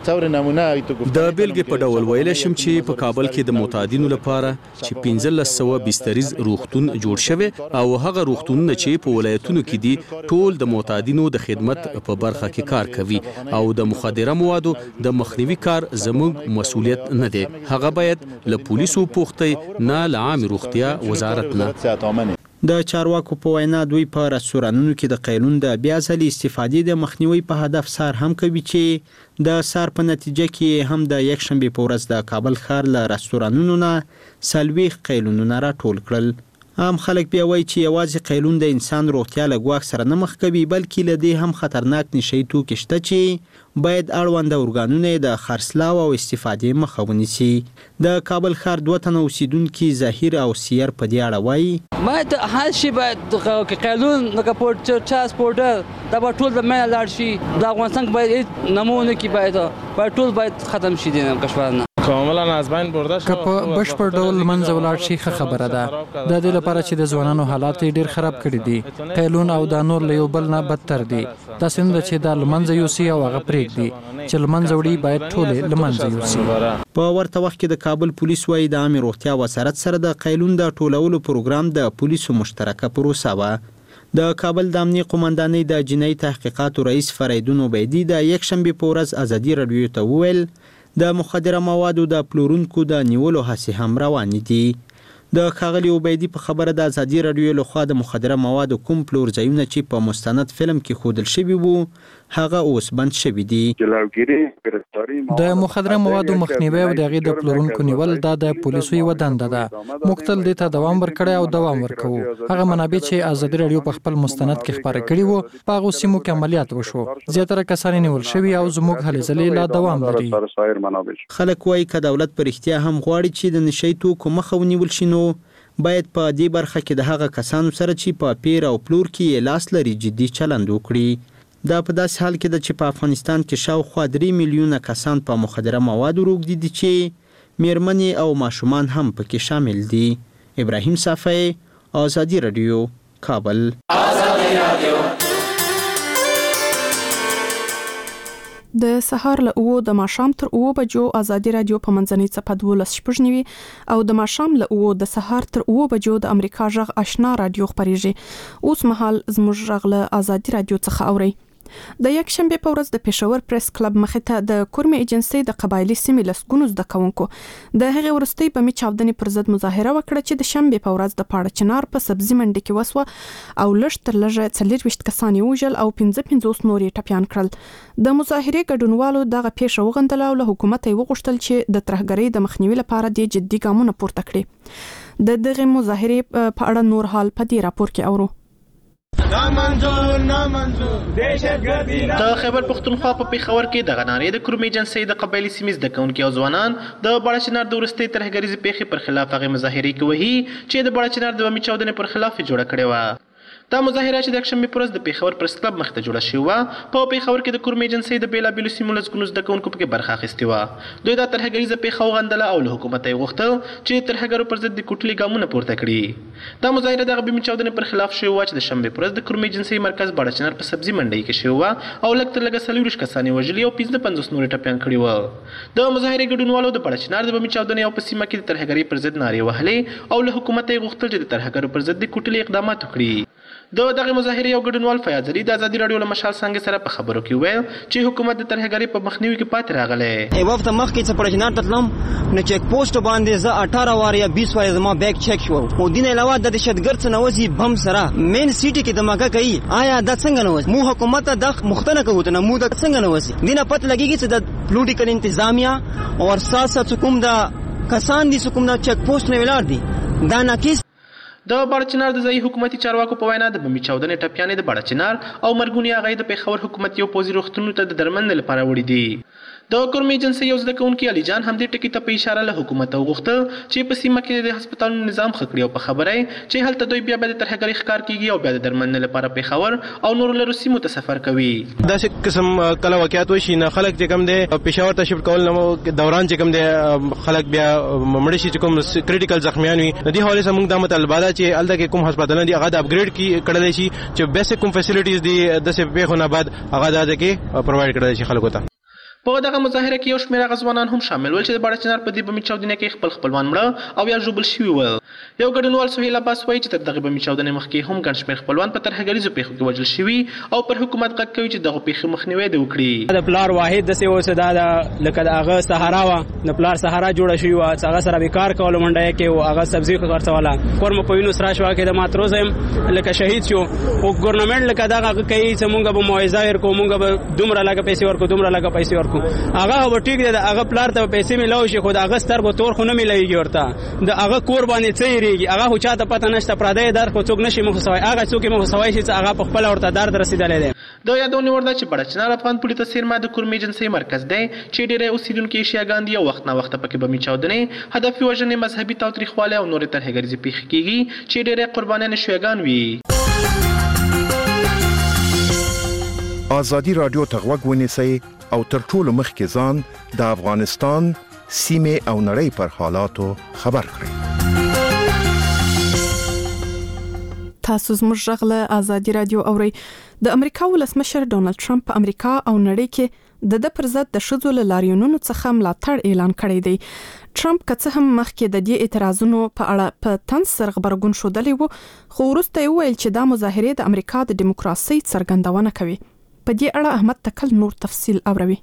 بیلګې په ډول ویل شم چې په کابل کې د معتادینو لپاره چې 1500 بستریز روغتون جوړ شوی او هغه روغتونونه چې په ولایتونو کې دي ټول د معتادینو د خدمت په برخه کې کار کوي او د مخدره موادو د مخنیوي کار زموږ مسؤلیت نه دی. هغه باید له پولیسو پوښتي نه له عامه روغتیا وزارت نه. د چارواکو په وینا دوی په رستورانونو کې د قیلون د بیا ځلې استفادې د مخنیوي په هدف سار هم کوي چې د سار په نتیجه کې هم د یک شنبه په ورځ د کابل ښار له رستورانونو نه 40 قیلونونه راټول کړل. عام خلک بیا وایي چې یوازې قیلون د انسان روغتیا له ګواښ سره نه مخ کوي بلکې له دې هم خطرناک نشئی توکي شته چې باید اړوند ارګانونه د خرڅلاو او استفادې مخه ونیسي. د کابل ښار 2 تنه اوسیدونکي ظاهر او سیر په دې اړه وایي باید هر شي باید قیلون لکه چاس پوډر دا به ټول د منځه لاړ شي. د افغانستان باید نمونه کې باید ټول باید ختم شي د کشور نه کاملا از بین برده شو. که په بشپړ ډول منځ ولاړ شي ښه خبره ده. د دې لپاره چې د ځوانانو حالات ډیر خراب کړي دي. قیلون او د نور له یو بل نه بدتر دي. تاسو نه چې د لمنځه یوسي او هغه پرېږدي چې لمنځه وړي باید ټول لمنځه یوسي. په ورته وخت کې د کابل پولیس وایي د عامه روغتیا وزارت سره د قیلون د ټولولو پروګرام د پولیسو مشترکه پروسه وه. د کابل د امنیه قومندانۍ د جنایي تحقیقاتو رئیس فریدون عبیدي د یک شنبه په ورځ ازادي رادیو ته وویل د مخدره موادو د پلورونکو د نیولو هڅې هم روانې دي. د ښاغلي عبیدي په خبره د ازادي رادیو لخوا د مخدره موادو کوم پلور ځایونه چې په مستند فلم کې ښودل شوي وو هغه اوس بند شوي دي. د مخدره موادو مخنیوي او د هغې د پلورونکو نیول دا د پولیسو یوه دنده ده. موږ تل دې ته دوام ورکړی او دوام ورکوو. هغه منابع چې ازادي رادیو په خپل مستند کې خپاره کړي وو په هغو سیمو کې عملیات وشو. زیاتره کسان نیول شوي او زموږ هلې ځلې لا دوام لري. خلک وایي که دولت په رښتیا هم غواړي چې د نشئی توکو مخه ونیول شي نو باید په دې برخه کې د هغه کسانو سره چې په پیر او پلور کې لاس لري جدي چلند وکړي. دا په داسې حال کې ده چې په افغانستان کې شاوخوا 3 میلیونه کسان په مخدره موادو روږدي دي چې میرمنې او ماشومان هم پکې شامل دي. ابراهیم صافی، ازادي رادیو، کابل. د سهار له 9 د ماښام تر 9 بجو ازادي رادیو په منځنۍ څپه 12:09 او د ماښام له 9 د سهار تر 9 بجو د امریکا غږ آشنا رادیو خبريږي. اوس مهال زموږ غږ له ازادي رادیو څخه اوري. د یک شنبه په ورځ د پېښور پریس کلب مخې ته د کورمې ایجنسۍ د قبایلی سیمې لسګونو زده کوونکو د هغې وروستۍ بمي چاودنې پر ضد مظاهره وکړه چې د شنبه په ورځ د پاړه چنار په سبزي منډي کې وسوه او لږ تر لږه 24 کسان یې وژل او 15 نور یې ټپیان کړل. د مظاهرې ګډونوالو دغه پیښه وغندله او له حکومت یې وغوښتل چې د ترهګرۍ د مخنیوي لپاره د جدي ګامونه پورته کړي. د دغه مظاهرې په اړه نور حال په دې راپور کې اورو. د خیبر پختونخوا په پیښور کې د غنارې د کورم ایجنسۍ د قبایلي سیمې زده کوونکي او ځوانان د بړچنار د وروستۍ ترهګریزې پیښې پر خلاف هغې مظاهرې کوي چې د بړچنار د بمي چاودنې پر خلاف یې جوړه کړې وه. دا مظاهره چې د یکشنبې په ورځ د پیښور پریس کلب مخې ته جوړه شوې وه په پیښور کې د کورم ایجنسۍ د بېلابېلو سیمو لسګونو زده کوونکو پکې برخه اخیستې وه. دوی دا ترهګریزه پیښه وغندله او له حکومته یې غوښتل چې د ترهګرو پر ضد د کوټلي ګامونه پورته کړي. دا مظاهره دغه بمي چاودنې پر خلاف شوې وه چې د شنبې په ورځ د کورم ایجنسۍ مرکز بړچنار په سبزي منډۍ کې شوې وه او لږ تر لږه 40 کسان یې وژلي او 55 نور یې ټپیان کړي وه. د مظاهرې ګډونوالو د بړچنار د بمي چاودنې او په سیمه کې د ترهګرۍ پر ضد نارې وهلې او له حکومته یې غوښتل چې د ترهګرو پر ضد د کوټلي اقدامات وکړي. د دغه مظاهرې یو ګډونوال فیاض علي د ازادي راډیو له مشال څنګه سره په خبرو کې ویل چې حکومت د ترهګرۍ په مخنیوي کې پاتې راغلی. یو وخت مخکې چې بړچنار ته تلم نو چیک پوسټ باندې زه 18 واره یا 20 واره زما بیگ چک شو او دین علاوه د دهشتګرد څخه نوځي بم سره مین سیټي کې دماغه کوي. آیا دا څنګه نوځي؟ مو حکومت د مختنه کوي ته مو د څنګه نوځي دینه پته لګیږي چې د پولیټیکل انتظامیه او سیاست حکومت د کسان دي حکومت چیک پوسټ نه ویلار دي دا ناقص. د بړچنار د ځایي حکومتي چارواکو په وینا د بمي چاودنې ټپیانې د بړچنار او مرګونی هغې د پیښور حکومت یو پوځي روغتونونو ته د درملنې لپاره وړي دي. د کورم ایجنسۍ یو زده کوونکي علي جان همدې ټکي ته په اشاره له حکومته وغوښتل چې په سیمه کې د هسپتالونو نظام ښه کړي او په خبره چې هلته دوی بیا د ترهګرۍ ښکار کیږي او بیا د درملنې لپاره پیښور او نورو لرو سیمو ته سفر کوي. داسې قسم کله واقعیت وشي نه خلک چې کوم دی پیښور ته شفټ کول نه دوران چې کوم دی خلک بیا مړ شي چې کوم کریټیکل زخمیان وي د دې حواله سره موږ دا مطالبه ده چې الته کې کوم هسپتالونه دي هغه د اپګریډ کی کړل شي چې بیسیک کوم فیسیلیټیز دي د څه پیښو نه بعد هغه د کې پرووایډ کړل شي خلکو ته. په دغه مظاهره کې یو شمېر غزوانان هم شامل ول چې د بړچنار په دې بمي چاودنې کې خپل خپلوان مړه او یا ژوبل شوي ول. یو ګډونوال سهیل عباس وایي چې تر دغه بمي چاودنې مخکې هم ګڼ شمېر خپلوان په ترهګریزو پیښو کې وژل شوي او پر حکومت غږ کوي چې دغه پیښې مخنیوی دې وکړي. د پلار واحد داسې و چې دا د لکه د هغه سهارا وه د پلار سهارا جوړه شوې وه چې هغه سره بیکار کولو منډه کې و هغه سبزي خرڅوله کور مو په وینو سره شوه کې د ماتروز هم لکه شهید شو او ګورنمنټ لکه دغه کوي چې مونږ به موعظه ورکو مونږ به دومره لږه پیسې ورکو دومره لږه پیسې ورکو هغه ټیک دی هغه پلار ته پیسې ملاوي شي خو د هغه سترګو تور خو نه ملایږي ورته د هغه کور باندې څه یریږي هغه خو چاته پته نشته پردی در خو څوک نشي مخ سوای هغه څوک مخ سوای شي چې هغه په خپل ورته درد رسیدلې دی. د یادونه ورده چې بړچنار افغان پولیس سیرما د کورم ایجنسۍ مرکز دی چې ډېری اوسیدونکو شیعاګان دي او وخت نه وخت پکې بمي چاودنې هدف وژنې مذهبي تاوتریخوالی او نورې ترهګریزې پیښې کیږي چې ډېری قربانیان شیعاګان وي. آزادي رادیو ته غوږ ونیسئ او تر ټولو مخکې ځان د افغانستان سیمې او نړۍ پر حالاتو خبر کړئ. تاسو زموږ غږ له آزادي رادیو اورئ. د امریکا ولسمشر ډونالد ټرمپ په امریکا او نړۍ کې د پر ضد د ښځو له لاریونونو څخه ملاتړ اعلان کړی دی. ټرمپ که څه هم مخکې د دې اعتراضونو په اړه په طنز سره غبرګون ښودلی و خو وروسته یې وویل چې دا مظاهرې د امریکا د دیموکراسۍ څرګندونه کوي. په دې اړه احمد تکل نور تفصیل اوروي.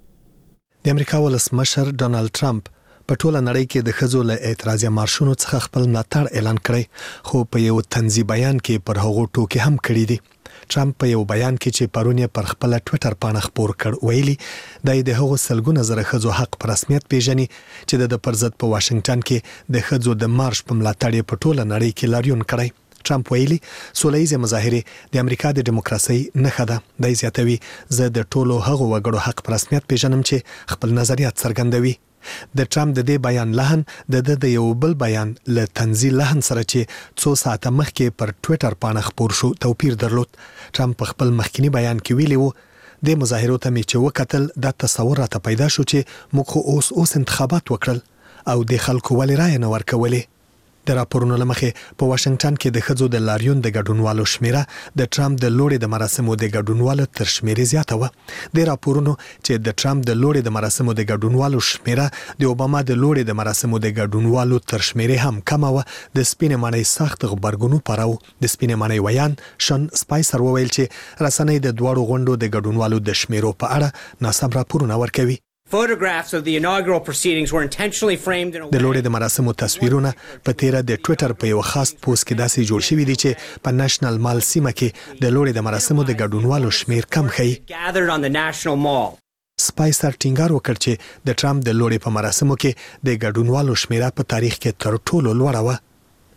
د امریکا ولسمشر ډونالد ټرمپ په ټوله نړۍ کې د ښځو له اعتراضي مارشونو څخه خپل ملاتړ اعلان کړی خو په یو طنزي بیان کې پر هغو ټوکې هم کړې دي. ټرمپ په یو بیان کې چې پرون یې پر خپل ټوئیټر باندې خبر کړ ویلي د هغو سلګونه زره ښځو حق پر رسمیت پیژني چې د پر ضد په واشنگټن کې د ښځو د مارش په ملاتړ په ټوله نړۍ کې لاریون کړی. ټرمپ ویلي سولهییزه مظاهره د امریکا د دیموکراسۍ نښه ده. د زیاتوي زه د ټولو هغو وګړو حق پر رسمیت پیژنم چې خپل نظریات څرګندوي. د ټرمپ د دې بیان لحن د یو بل بیان له طنزي لحن سره چې څو ساعته مخکې پر ټوئیټر باندې خبر شو توپیر درلود. ټرمپ په خپل مخکینی بیان کې ویلي وو د مظاهرو ته مې چې وکتل د تصور راته پیدا شو چې موږ اوس انتخابات وکړل او د خلکو ولې رایه نه ورکولې. د راپورونو لمخې په واشنگټن کې د ښځو د لاریون د ګډونوالو شمیره د ټرمپ د لوړې د مراسمو د ګډونوالو تر شمیرې زیاته وه. د راپورونو چې د ټرمپ د لوړې د مراسمو د ګډونوالو شمیره د اوباما د لوړې د مراسمو د ګډونوالو تر شمیرې هم کمه وه. د سپینې ماڼۍ سخت غبرګون پراو. د سپینې ماڼۍ ویان شون سپایسر وویل چې رسنۍ د دواړو غونډو د ګډونوالو د شمیرو په اړه ناسم راپورونه ورکوي. Photographs of the inaugural proceedings were intentionally framed in a way. د لوړې د مراسمو تصویرونه په تیره د ټوئیټر په یو خاص پوسټ کې داسې جوړ شوي دي چې په نېشنل مال سیمه کې د لوړې د مراسمو د ګډونوالو شمیر کم ښیي. Gathered on the National Mall. سپایسر ټینګار وکړ چې د ټرمپ د لوړې په مراسمو کې د ګډونوالو شمیره په تاریخ کې تر ټولو لوړه وه.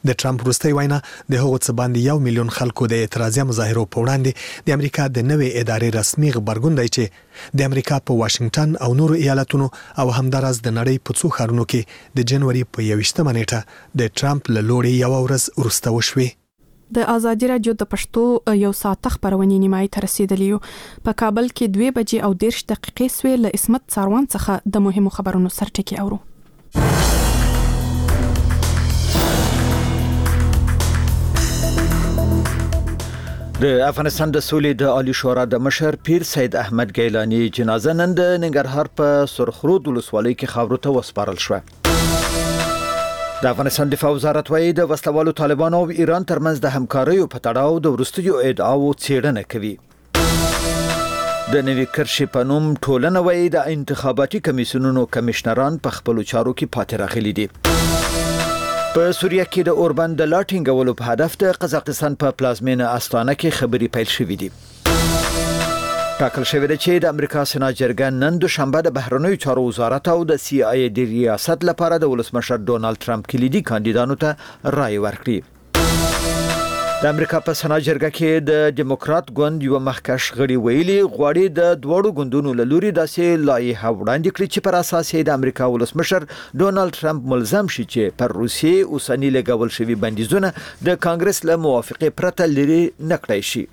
د ټرمپ وروستۍ وینا د هغو څه باندې 1 میلیون خلکو د اعتراضي مظاهرو په وړاندې د امریکا د نوې ادارې رسمي خبرګون دی چې د امریکا په واشنگټن او نورو ایالتونو او همدارس د نړۍ په څو ښارونو کې د جنوري په 21 نیټه د ټرمپ له لوري یو ورځ وروسته وشوي. د ازادي رادیو د پښتو یو ساعت خبرونه نیمای تر رسیدلی په کابل کې 2 بجې او 10 دقیقې سوې له اسمت څاروان څخه د مهمو خبرونو سرټکی اورو. د افغانستان د سولې د عالی شورا د مشر پیر سید احمد ګیلانی جنازه نن د ننګرهار په سرخرود ولسوالۍ کې خاورو ته وسپارل شوه. د افغانستان دفاع وزارت وايي د وسلوالو طالبانو او ایران ترمنځ د همکاریو په تړاو د وروستیو ادعاو څېړنه کوي. د نوي کرښې په نوم ټولنه وايي د انتخاباتي کمیسیونونو کمشنران په خپل چارو کې پاتې راغلي دي. په سوریه کې د اوربند د لاټینګولو په هدف د قزاقستان په پلازمینه استانه کې خبري پیل شوې دي. ټاکل شوی دی چې د امریکا سېنات جرګه نن دوشنبه د بهرنیو چارو وزارت او د سی آی د ریاست لپاره د ولسمشر ډونالد ټرمپ کلیدي کاندیدانو ته رائے ورکړي. د امریکا په سېنات جرګه کې د ډیموکرات ګوند یو مخکښ غړي ویلي غواړي د دوړو ګوندونو له لوري داسې لایحه وړاندې کړي چې پر اساس یې د امریکا ولسمشر ډونالد ټرمپ ملزم شي چې پر روسیې اوسنی لګول شوی بندیزونه د کانګرس له موافقې پرته لري نکړای شي.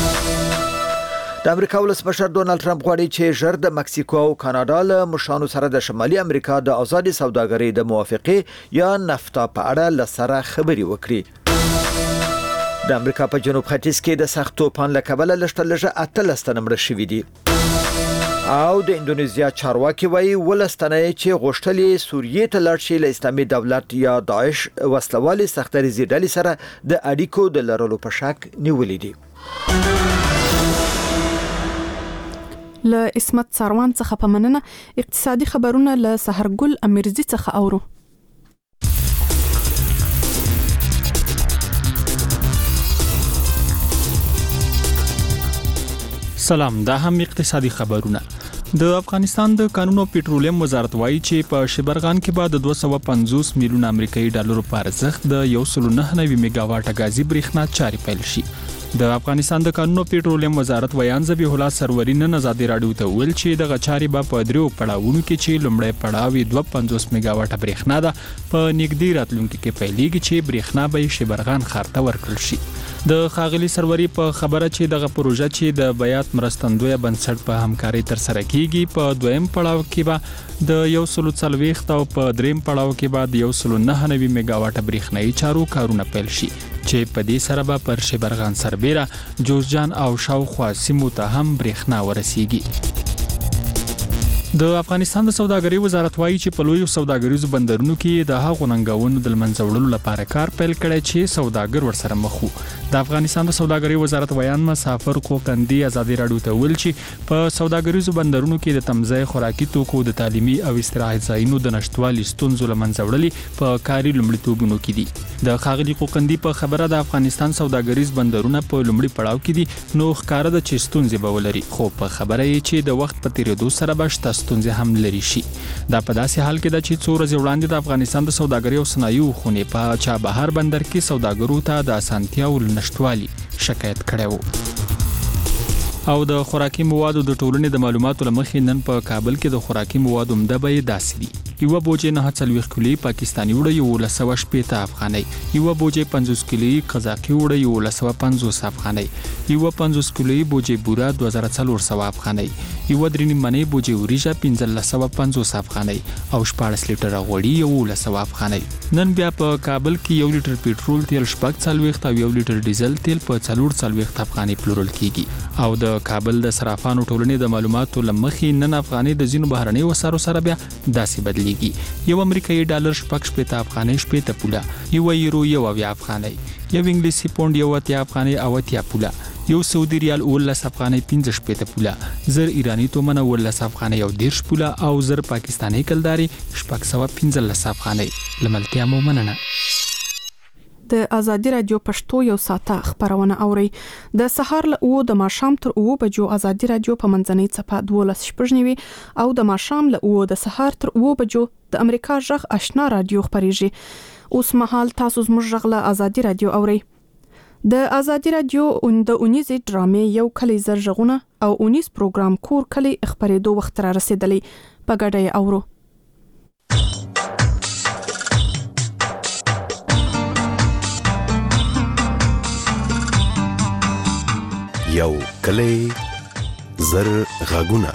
د امریکا ولسمشر ډونالد ټرمپ غواړي چې ژر د مکسیکو او کاناډا له مشانو سره د شمالي امریکا د آزادي سوداګرۍ د موافقې یا نفتا په اړه لسره خبري وکړي. د امریکا په جنوب ختیځ کې د سخت طوفان له کبله لږ 18 تنه مړه شوي دي او د اندونیزیا چارواکي وايي 12 تنه چې غوښتلې سوریې ته لاړ شي له اسلامي دولت یا داعش وسلوالې سختریزي ډلې سره د اړیکو د لرلو په شک نیولې دي. له اسمت څاروان څخه په مننه اقتصادي خبرونه له سحرګل امیرزي څخه اورو. سلام، دا هم اقتصادي خبرونه. د افغانستان د کانونو پټرولیم وزارت وایي چې په شبرغان کې به د 250 میلیون امریکایي ډالرو په ارزښت د 109 میگاواټه غازي برېښنا چاري پیل شي. د افغانستان د کانونو پټرولیم وزارت ویان ذبیح الله سروري نن آزادي رادیو ته ویل چې د غچاري به په دریو پړاوونو کې چې لومړی پړاو 250 میگاواټه برېښنا ده په نږدې راتلونکي کې پیلېږي چې برېښنا به شبرغان ښار ته ورکړل شي. د خاغلی سروري په خبره چې دغه پروژه چې د بیات مرستندوی بنسټ په همکاري تر سره کیږي په دویم پړاو کې به د 140 او په دریم پړاو کې به د 199 میگاواټه برېښنايي چارو کارونه پیل شي چې په دې سره به پر شبرغان سربیره جوزجان او شاوخوا سیمو ته هم برېښنا ورسیږي. د افغانستان د سوداګرۍ وزارت وایي چې په لویو سوداګریزو بندرونو کې د هغو ننګونو د منځه وړلو لپاره کار پیل کړی چې سوداګر ورسره مخ وو. د افغانستان د سوداګرۍ وزارت ویان مسافر کوکندي آزادي رادیو ته ویل چې په سوداګریزو بندرونو کې د تمځای خوراکي توکو د تعلیمي او استراحت ځایونو د نشټوالي ستونزو له منځه وړلې په کاري لومړیتوبونو کې دي. د خاغلی کوکندي په خبره د افغانستان سوداګریز بندرونه په لومړي پړاو کې دي نو ښکاره ده چې ستونزې به ولري، خو په خبره یې چې د وخت په تیریدو سره به شته ستونزې هم لري شي. دا په داسې حال کې ده چې څو ورځې وړاندې د افغانستان د سوداګرۍ او صنایعو خونې په چابهار بندر کې سوداګرو ته د اسانتیاو نشټوالي شکایت کړی و. او د خوراکي موادو د ټولنې د معلوماتو لمخې نن په کابل کې د خوراکي موادو عمده بیې داسې دي: یو بوجه 940 کیلو پاکستانی وړه 1180 افغانۍ، یو بوجه 50 کیلو قزاقي وړه 1150 افغانۍ، یو 50 کیلو بوجه بوره 2400 افغانۍ، یو درې منې بوجه وریجه 1550 افغانۍ او 14 لیټره غوړي 1100 افغانۍ. نن بیا په کابل کې 1 لیټر پټرول تیل 40 او 1 لیټر ډیزل تیل په 40 افغانۍ پلورل کیږي. او د کابل د صرافانو ټولنې د معلوماتو لمخې نن افغانۍ د ځینو بهرنۍ وسارو سره بیا داسې بدلیږي: یو امریکایي ډالر 60 افغانۍ 60 پوله، یو یورو 1 افغانۍ، یو انګلیسي پوند 1 افغانۍ او 10 پوله، یو سعودي ریال 19 افغانۍ 15 پوله، زر ایرانی تومنه 19 افغانۍ او 10 پوله او زر پاکستانی کلداري 615 افغانۍ. لملتیا مو مننه. د ازادي رادیو پښتو یو ساعته خبرونه اوري د سهار له 9 د ماښام تر 9 بجو ازادي رادیو په منځنۍ صفحه 12 او د ماښام له 9 د سهار تر 9 بجو د امریکا ژغ آشنا رادیو خبريږي. اوس مهال تاسو زموږ ژغ له ازادي رادیو اوري. د ازادي رادیو د اونیزي ډرامې یو کلی زرغونه او اونیز پروګرام کور کلی خبرېدو وخت را رسیدلی په ګډه اورو. یو کلی زر غاګونه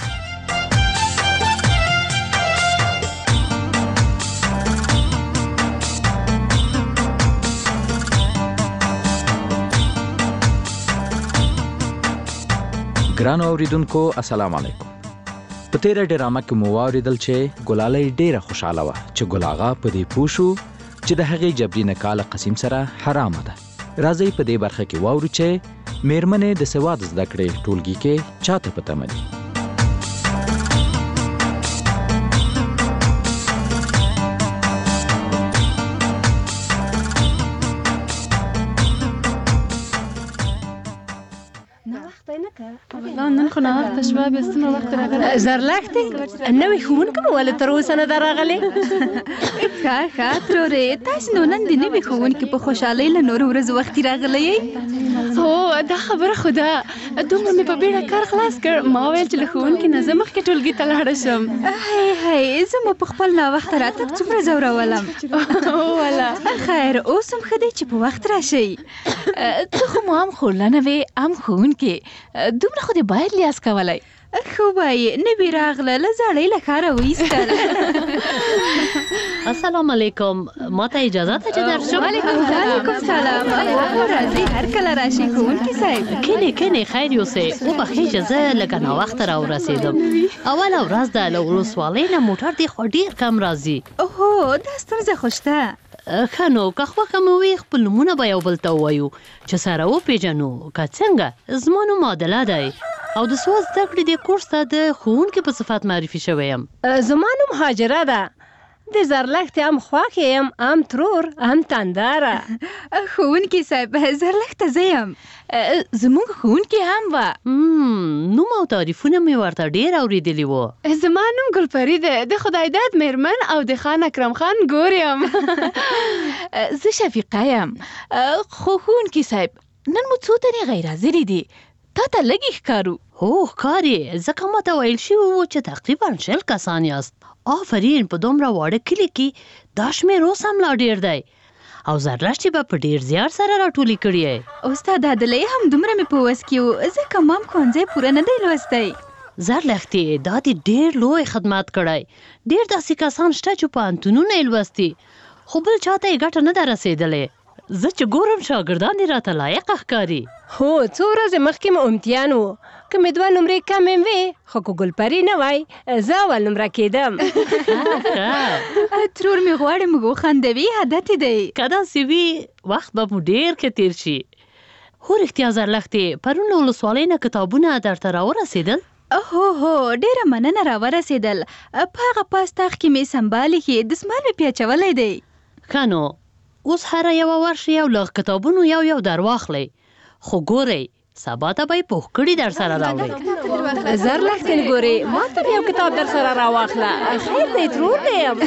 ګرانو اوریدونکو السلام علیکم. په تیره ډرامه کې مو واوریدل چې ګلالۍ ډیره خوشاله وه چې ګل اغا په دې پوه شو چې د هغې جبري نکاح قسیم سره حرامه ده. راځئ په دې برخه کې واورو چې میرمنې د سواد زده کړې ټولګي کې چاته په تمه دي. نن خو نه وخت شوه بیا څومره وخت راغلی زرلښتې نوې ښوونکې مو ولې تر اوسه نه ده راغلې ښه ترورې تاسې نو نن د نوې ښوونکې په خوشحالۍ له نورو ورځو وختي راغلی یې هو دا خبره خو ده دومره مې په بیړه کار خلاص کړ ما ویل چې له ښوونکې نه زه مخکې ټولګي ته لاړه شم هی زه مو په خپل ناوخته راتګ څومره ځورولم واله خیر اوس هم ښه دی چې په وخت راشئ ته خو مو هم خورلنه وې هم ښوونکې دومره خو دې باید لیاز کولی خو به یې نوي راغله له زړۍ له کاره وایستل السلام علیکم ما ته اجازه ده چې درشم وعلیکم سلام راځئ هر کله راشئ ښوونکي صاحب کینې خیر یوسې وبخښئ چې زه لږه ناوخته راورسېدم اوله ورځ ده له ولسوالۍ نه موټر دې خو ډېر کم راځي اوهو دا ستونزه خو شته ښه نو که خوښه مو وي خپل نومونه به یو بل ته ووایو چې سره وپېژنو که څنګه زما نوم عادله دی او د سواد زده کړې دې کورس ته د ښوونکي په صفت معرفي شوی یم زما نوم هاجره ده د زرلښتې هم خوښې یم هم ترور هم تنداره ښوونکي صاحب زرلښته زه یم زموږ ښوونکي هم وه نوم او تعریفونه مې ورته ډېر اورېدلي وو زما نوم ګلپري ده د خدایداد میرمن او د خان اکرم خان ګور یم زه شفیقه یم خو ښوونکي صاحب نن مو څو تنې غیر حاضرې دي تا ته لږې ښکارو هو ښکارې ځکه ماته ویل شوي وو چې تقریبا 10 کسان یاست آفرین په دومره واړه کلي کې دا شمېر اوس هم لا ډېر دی او زرلښتې به په ډېر زیار سره راټولې کړي یې استاد عادلۍ هم دومره مې په وس کې و ځکه ما هم ښوونځی پوره نه دی لوستی زرلښتې دا دې ډېر لوی خدمت کړی ډېر داسې کسان شته چې پوهنتونونه یې لوستي خو بل چاته یې ګټه نه ده رسېدلې زه چې ګورم شاګردان دې راته لایقه ښکاري هو څو ورځې مخکې مې امتحان و که مې 2 نمرې کمې وې خو که ګلپري نه وای زه اول نمره کېدم ترور مې غواړي موږ وخندوي عادت دی که داسې وي وخت به مو ډېر ښه تېر شي هو رښتیا زرلښتې پرون له ولسوالۍ نه کتابونه درته راورسېدل هو ډېره مننه راورسېدل په هغه پاس تاخ کې مې سنبالې کې دسمال مې پیاچولی دی ښه نو اوس هره یوه ورشي او له کتابونو یو در واخلئ خو ګورئ سبا ته به یې پوښ کړي در سره راوړئ زرلښتې ګورې ما ته یو کتاب در سره راواخله خیر دی ترور دی یم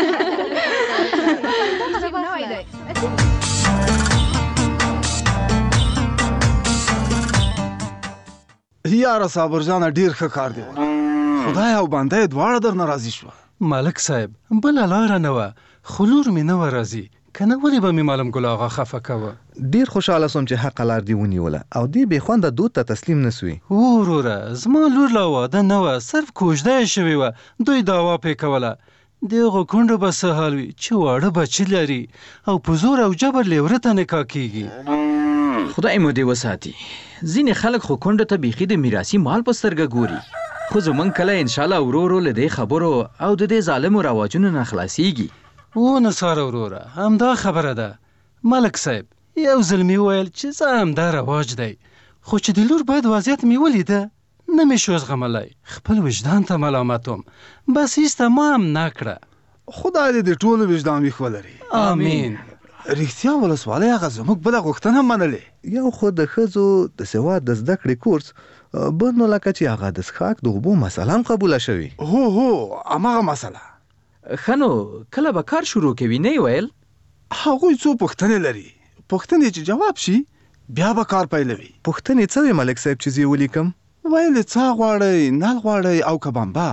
یاره صابرجانه ډېر ښه کار دی خدای او بنده یې دواړه درنه راضي شوه ملک صاحب بله لاره نه وه خو لور مې نه وه راضي که نه ولې به مې معلم ګل اغا خفه کوه ډېر خوشحاله سوم چې حقه لار دې ونیوله او دې بېخونده دود ته تسلیم نه سوې وروره زما لور لا واده نه وه صرف کوژده یې شوې وه دوی دعوا پرې کوله د هغو کونډو به څه حال وي چې واړه بچي لري او په زور او جبر لیوره ته نکاح کېږي خدای مو دې وساتي ځینې خلک خو کونډو ته بیخي د میراثي مال په سترګه ګوري خو زمونږ کله انشاءالله ورو ورو له دې خبرو او د دې ظالمو رواجونو نه خلاصېږي و نثار وروره همدا خبره ده ملک صاحب یو ځل مې وویل چې زه همدا رواج دی خو چې د لور باید وضعیت مې ولیده نه مې شو زغملی خپل وجدان ته ملامت وم بس هیڅ ته ما هم نه کړه خدای دې د ټولو وجدان ویښ ولري آمین رښتیا ولسوالۍ هغه زموږ بله غوښتنه منلې. یو خو د ښځو د سواد د زده کړې کورس، بل نو لکه چې هغه د څښاک د اوبو مسله هم قبوله شوې. هو هماغه مسله. ښه نو کله به کار شروع کوي نه ویل؟ هغوی څو پوښتنې لري، پوښتنې چې جواب شي بیا به کار پیلوي. پوښتنې څه وې ملک صاحب چې زه ولیکم؟ ویل څه غواړئ، نل غواړئ او که بمبه.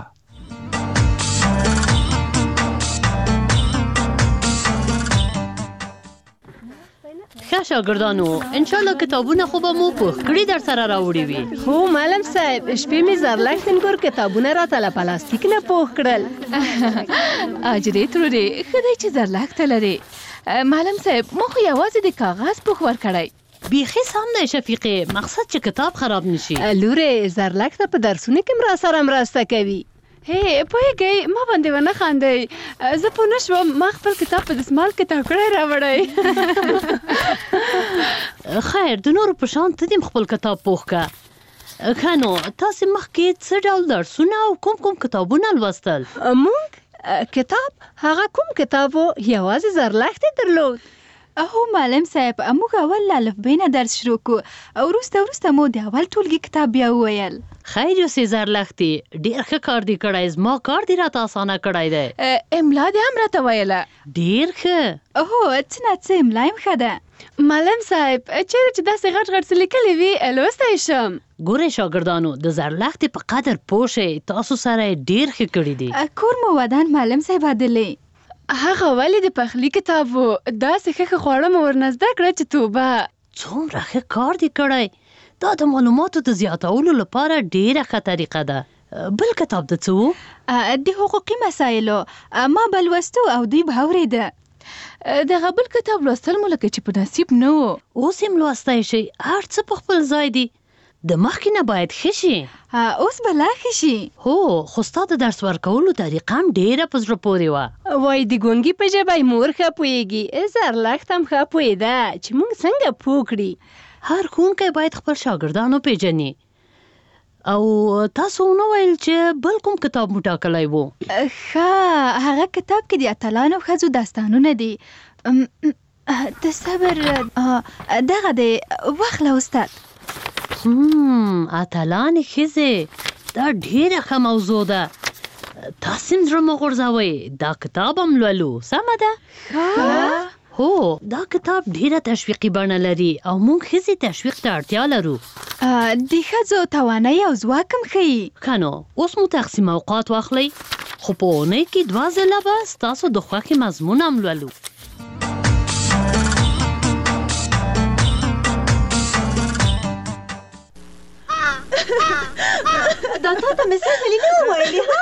ښه شاګردانو، انشاءالله کتابونه خو به مو پوښ کړي در سره راوړي وي. هو معلم صاحب، شپې مې زرلښت انګور کتابونه راته له پلاستیک نه پوښ کړل. اجرې ترورې ښه دی چې زرلښت لرې. معلم صاحب ما خو یوازې د کاغذ پوښ ورکړی. بیخي سم دی شفیقې، مقصد چې کتاب خراب نشي. لورې زرلښت په درسونه کې را سره مرسته کوي. هی پوهېږئ ما باندې ونه خاندئ، زه پوه نه شوم ما خپل کتاب په دسمال کې تاکړی راوړی. خیر د نورو په شان ته دې خپل کتاب پوښ که. ښه نو تاسې مخکې څه ډول درسونه او کوم کتابونه لوستل؟ موږ کتاب هغه کوم کتاب و یوازې زرلښت یې درلود. هو معلم صاحب موږ اول له الفبې نه درس شروع کړو او وروسته مو د اول ټولګي کتاب بیا وویل. خیر یوسې زرلښتې ډېر ښه کار دې کړی، زما کار دې راته اسانه کړی دی. املا دې هم راته ویله. ډېر ښه. هو څه نه څه املا هم ښه ده. معلم صاحب چیرې چې داسې غټ څه لیکلي وي لوستی شم. ګورئ شاګردانو د زرلښتې په قدر پوه شئ، تاسو سره یې ډېر ښه کړي دي. کور مو ودان معلم صاحب عدلې. هغه ولې د پخلي کتاب و، داسې ښه خواړه مو ورنزده کړه چې توبه. څومره ښه کار دې کړی، دا د معلوماتو د زیاتولو لپاره ډېره ښه طریقه ده. بل کتاب د څه و؟ د حقوقي مسایلو ما به لوستو او دوی به اورېده. دغه بل کتاب لوستل مو لکه چې په نصیب نه و. اوس هم لوستی شئ، هر څه په خپل ځای دي. د مخکې نه باید ښه شي. اوس به لا ښه شي. هو خو ستا د درس ورکولو طریقه هم ډېره په زړه پورې وه. وای د ګونګي په ژبه یې مور ښه پوهېږي، زرلښت هم ښه پوهېده چې موږ څنګه پوه کړي. هر ښوونکی باید خپل شاګردان وپېژني. او تاسو ونه ویل چې بل کوم کتاب مو ټاکلی و؟ ښه هغه کتاب کې د اتلانو ښځو داستانونه دي. د صبر دغه دی واخله استاد. اتلانې ښځې دا ډېره ښه موضوع ده. تاسې هم زړه مه غورځوئ، دا کتاب هم لولو. سمه ده؟ هو دا کتاب ډېره تشویقي بڼه لري او موږ ښځې تشویق ته اړتیا لرو. د ښځو توانایي او ځواک هم ښیي. ښه نو اوس مو تقسیم اوقات واخلئ، خو په اونۍ کې 2 ځله به ستاسو د خوښې مضمون هم لولو. دا تا ته مې څه ویلي نه وویلې ها؟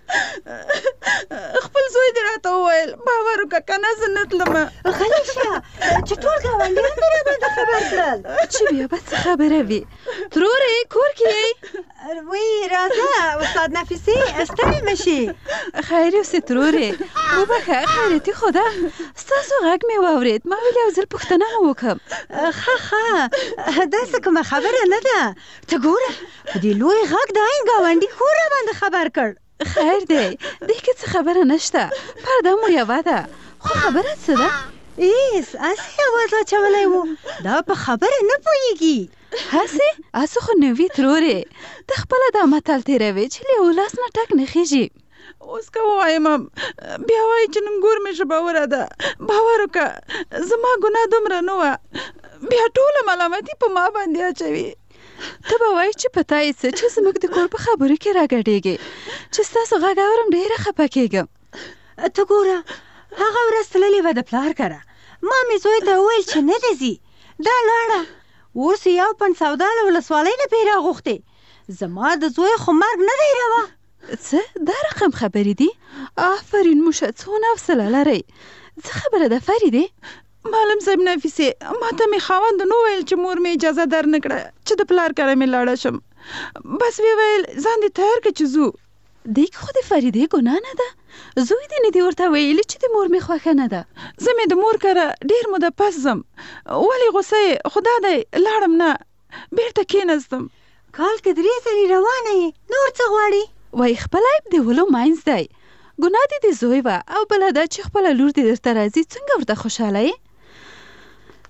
خپل زوی دې راته وویل باور وکړه که نه زه نه تلمه. غلی شه چې ټول ګاونډیان مې راباندې خبر کړل. چې بیا به څه خبره وي. ترورې کور کې یې؟ وی راځه استاد نفیسي ستړې مه شي. خیر اوسې ترورې وبښه خیرتي خو ده، ستاسو غږ مې واورېد، ما ویل یو ځل پوښتنه مو وکړم. ښه داسې کومه خبره نه ده. ته ګوره په دې لوی غږ د عین ګاونډي کور راباندې خبر کړ. خیر دی دې کې څه خبره نشته، پرده مو یوه ده. خو خبره څه ده؟ هېڅ هسې اواز اچولی و، دا په خبره نه پوهېږي. هسې هسې خو نه وي ترورې، ته خپله دا متل تېروې چې له اولاس نه ټک نه خېږي. اوس که ووایم بیا وایي چې ننګور مې ژبوره ده. باور وکړه زما ګناه دومره نه وه، بیا ټوله ملامتي په ما باندې اچوي. ته به وایي چې پته یې څه چې زموږ د کور په خبرو کې راګډېږې، چې ستاسو غږ اورم ډېره خفه کېږم. ته ګوره هغه ورځ تللې وه د پلار کره، ما مې زوی ته وویل چې نه دې ځي، دا لاړه. اوس یې 1 سودا له ولسوالۍ نه پرې راغوښتې. زما د زوی خو مرګ نه دی روا. څه دا رقم خبرې دي؟ آفرین موشه څونه حوصله لرئ. څه خبره ده فریدې؟ معلم صاحب نفیسې ما ته مې خاوند نه ویل چې مور مې اجازه در نه کړه چې د پلار کره مې لاړه شم. بس وی ویل ځان دې تیار کړه چې ځو. دې خو د فریدې ګناه نه ده، زوی دې نه دي ورته ویلي چې د مور مې خوښه نه ده. زه مې د مور کره ډېر موده پس ځم، ولې غوسه یې خدا دی لاړم نه، بېرته کېناستم. کال کې 3 ځلې روانه یې، نور څه غواړې؟ وایي خپل عیب د ولو منځ دی، ګناه دې د زوی وه او بله دا چې خپله لور دې درته راځي څنګه ورته خوشحاله یې؟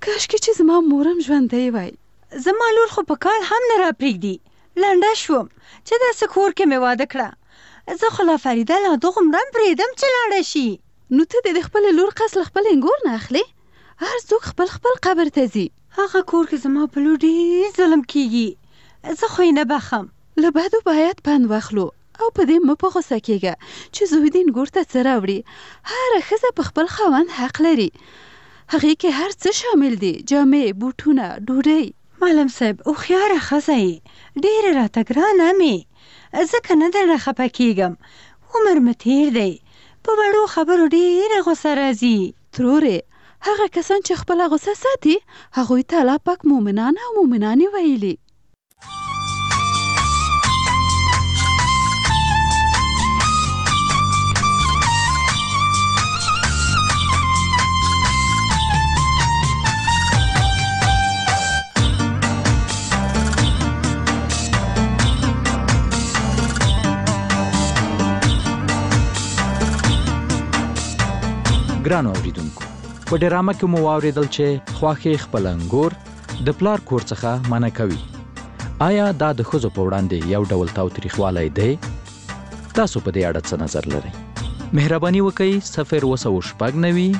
کاشکې چې زما مورم ژوندی وای. زما لور خو په کال هم نه راپرېږدي. لنډه شوم چې داسې کور کې مې واده کړه. زه خو لا فریده لا دغومره هم پرېږدم چې لاړه شي. نو ته د خپلې لور قص له خپل انګور نه اخلې؟ هر څوک خپل قبر ته ځي. هغه کور کې زما په لور ډېر ظلم کېږي. زه خو یې نه بخم. له بدو باید پند واخلو او په دې مه په غوسه کېږه چې زوی دې انګور ته څه راوړي. هره ښځه په خپل خاوند حق لري. هغې کې هر څه شامل دي: جامې، بوټونه، ډوډۍ. معلم صاحب هوښیاره ښځه یې، ډېره راته ګرانه مې، ځکه نه درنه خفه کېږم. عمر مې تېر دی، په وړو خبرو ډېره غوسه راځي. ترورې هغه کسان چې خپله غوسه ساتي هغوی ته الله پاک مؤمنان او مؤمنانې ویلي. ګرانو اوریدونکو، په ډرامه کې مو واوریدل چې خواښې خپل انګور د پلار کور څخه منع کوي. آیا دا د ښځو په وړاندې یو ډول تاوتریخوالی دی؟ تاسو په دې اړه څه نظر لرئ؟ مهرباني وکړئ 029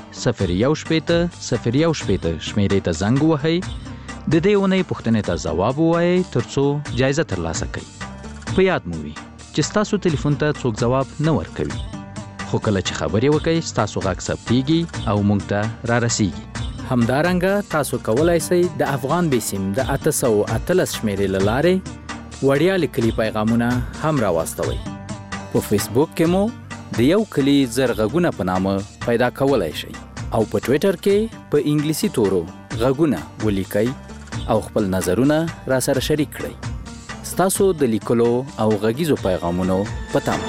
017 شمیرې ته زنګ ووهئ. د دې اونۍ پوښتنې ته ځواب ووایئ ترڅو جایزه ترلاسه کړئ. په یاد مو وي چې ستاسو ټلیفون ته څوک ځواب نه ورکوي، خو کله چې خبرې وکړئ ستاسو غږ ثبتیږي او موږ ته را رسیږي. همدارنګه تاسو کولای شئ د افغان بیسیم د 813 شمیرې له لارې وړیا لیکلي پیغامونه هم راواستوئ. په فیسبوک کې مو د یو کلی زر غږونه په نامه پیدا کولای شئ او په ټویټر کې په انګلیسي تورو غږونه ولیکئ او خپل نظرونه را سره شریک کړئ. ستاسو د لیکلو او غږیزو پیغامونو په تمه.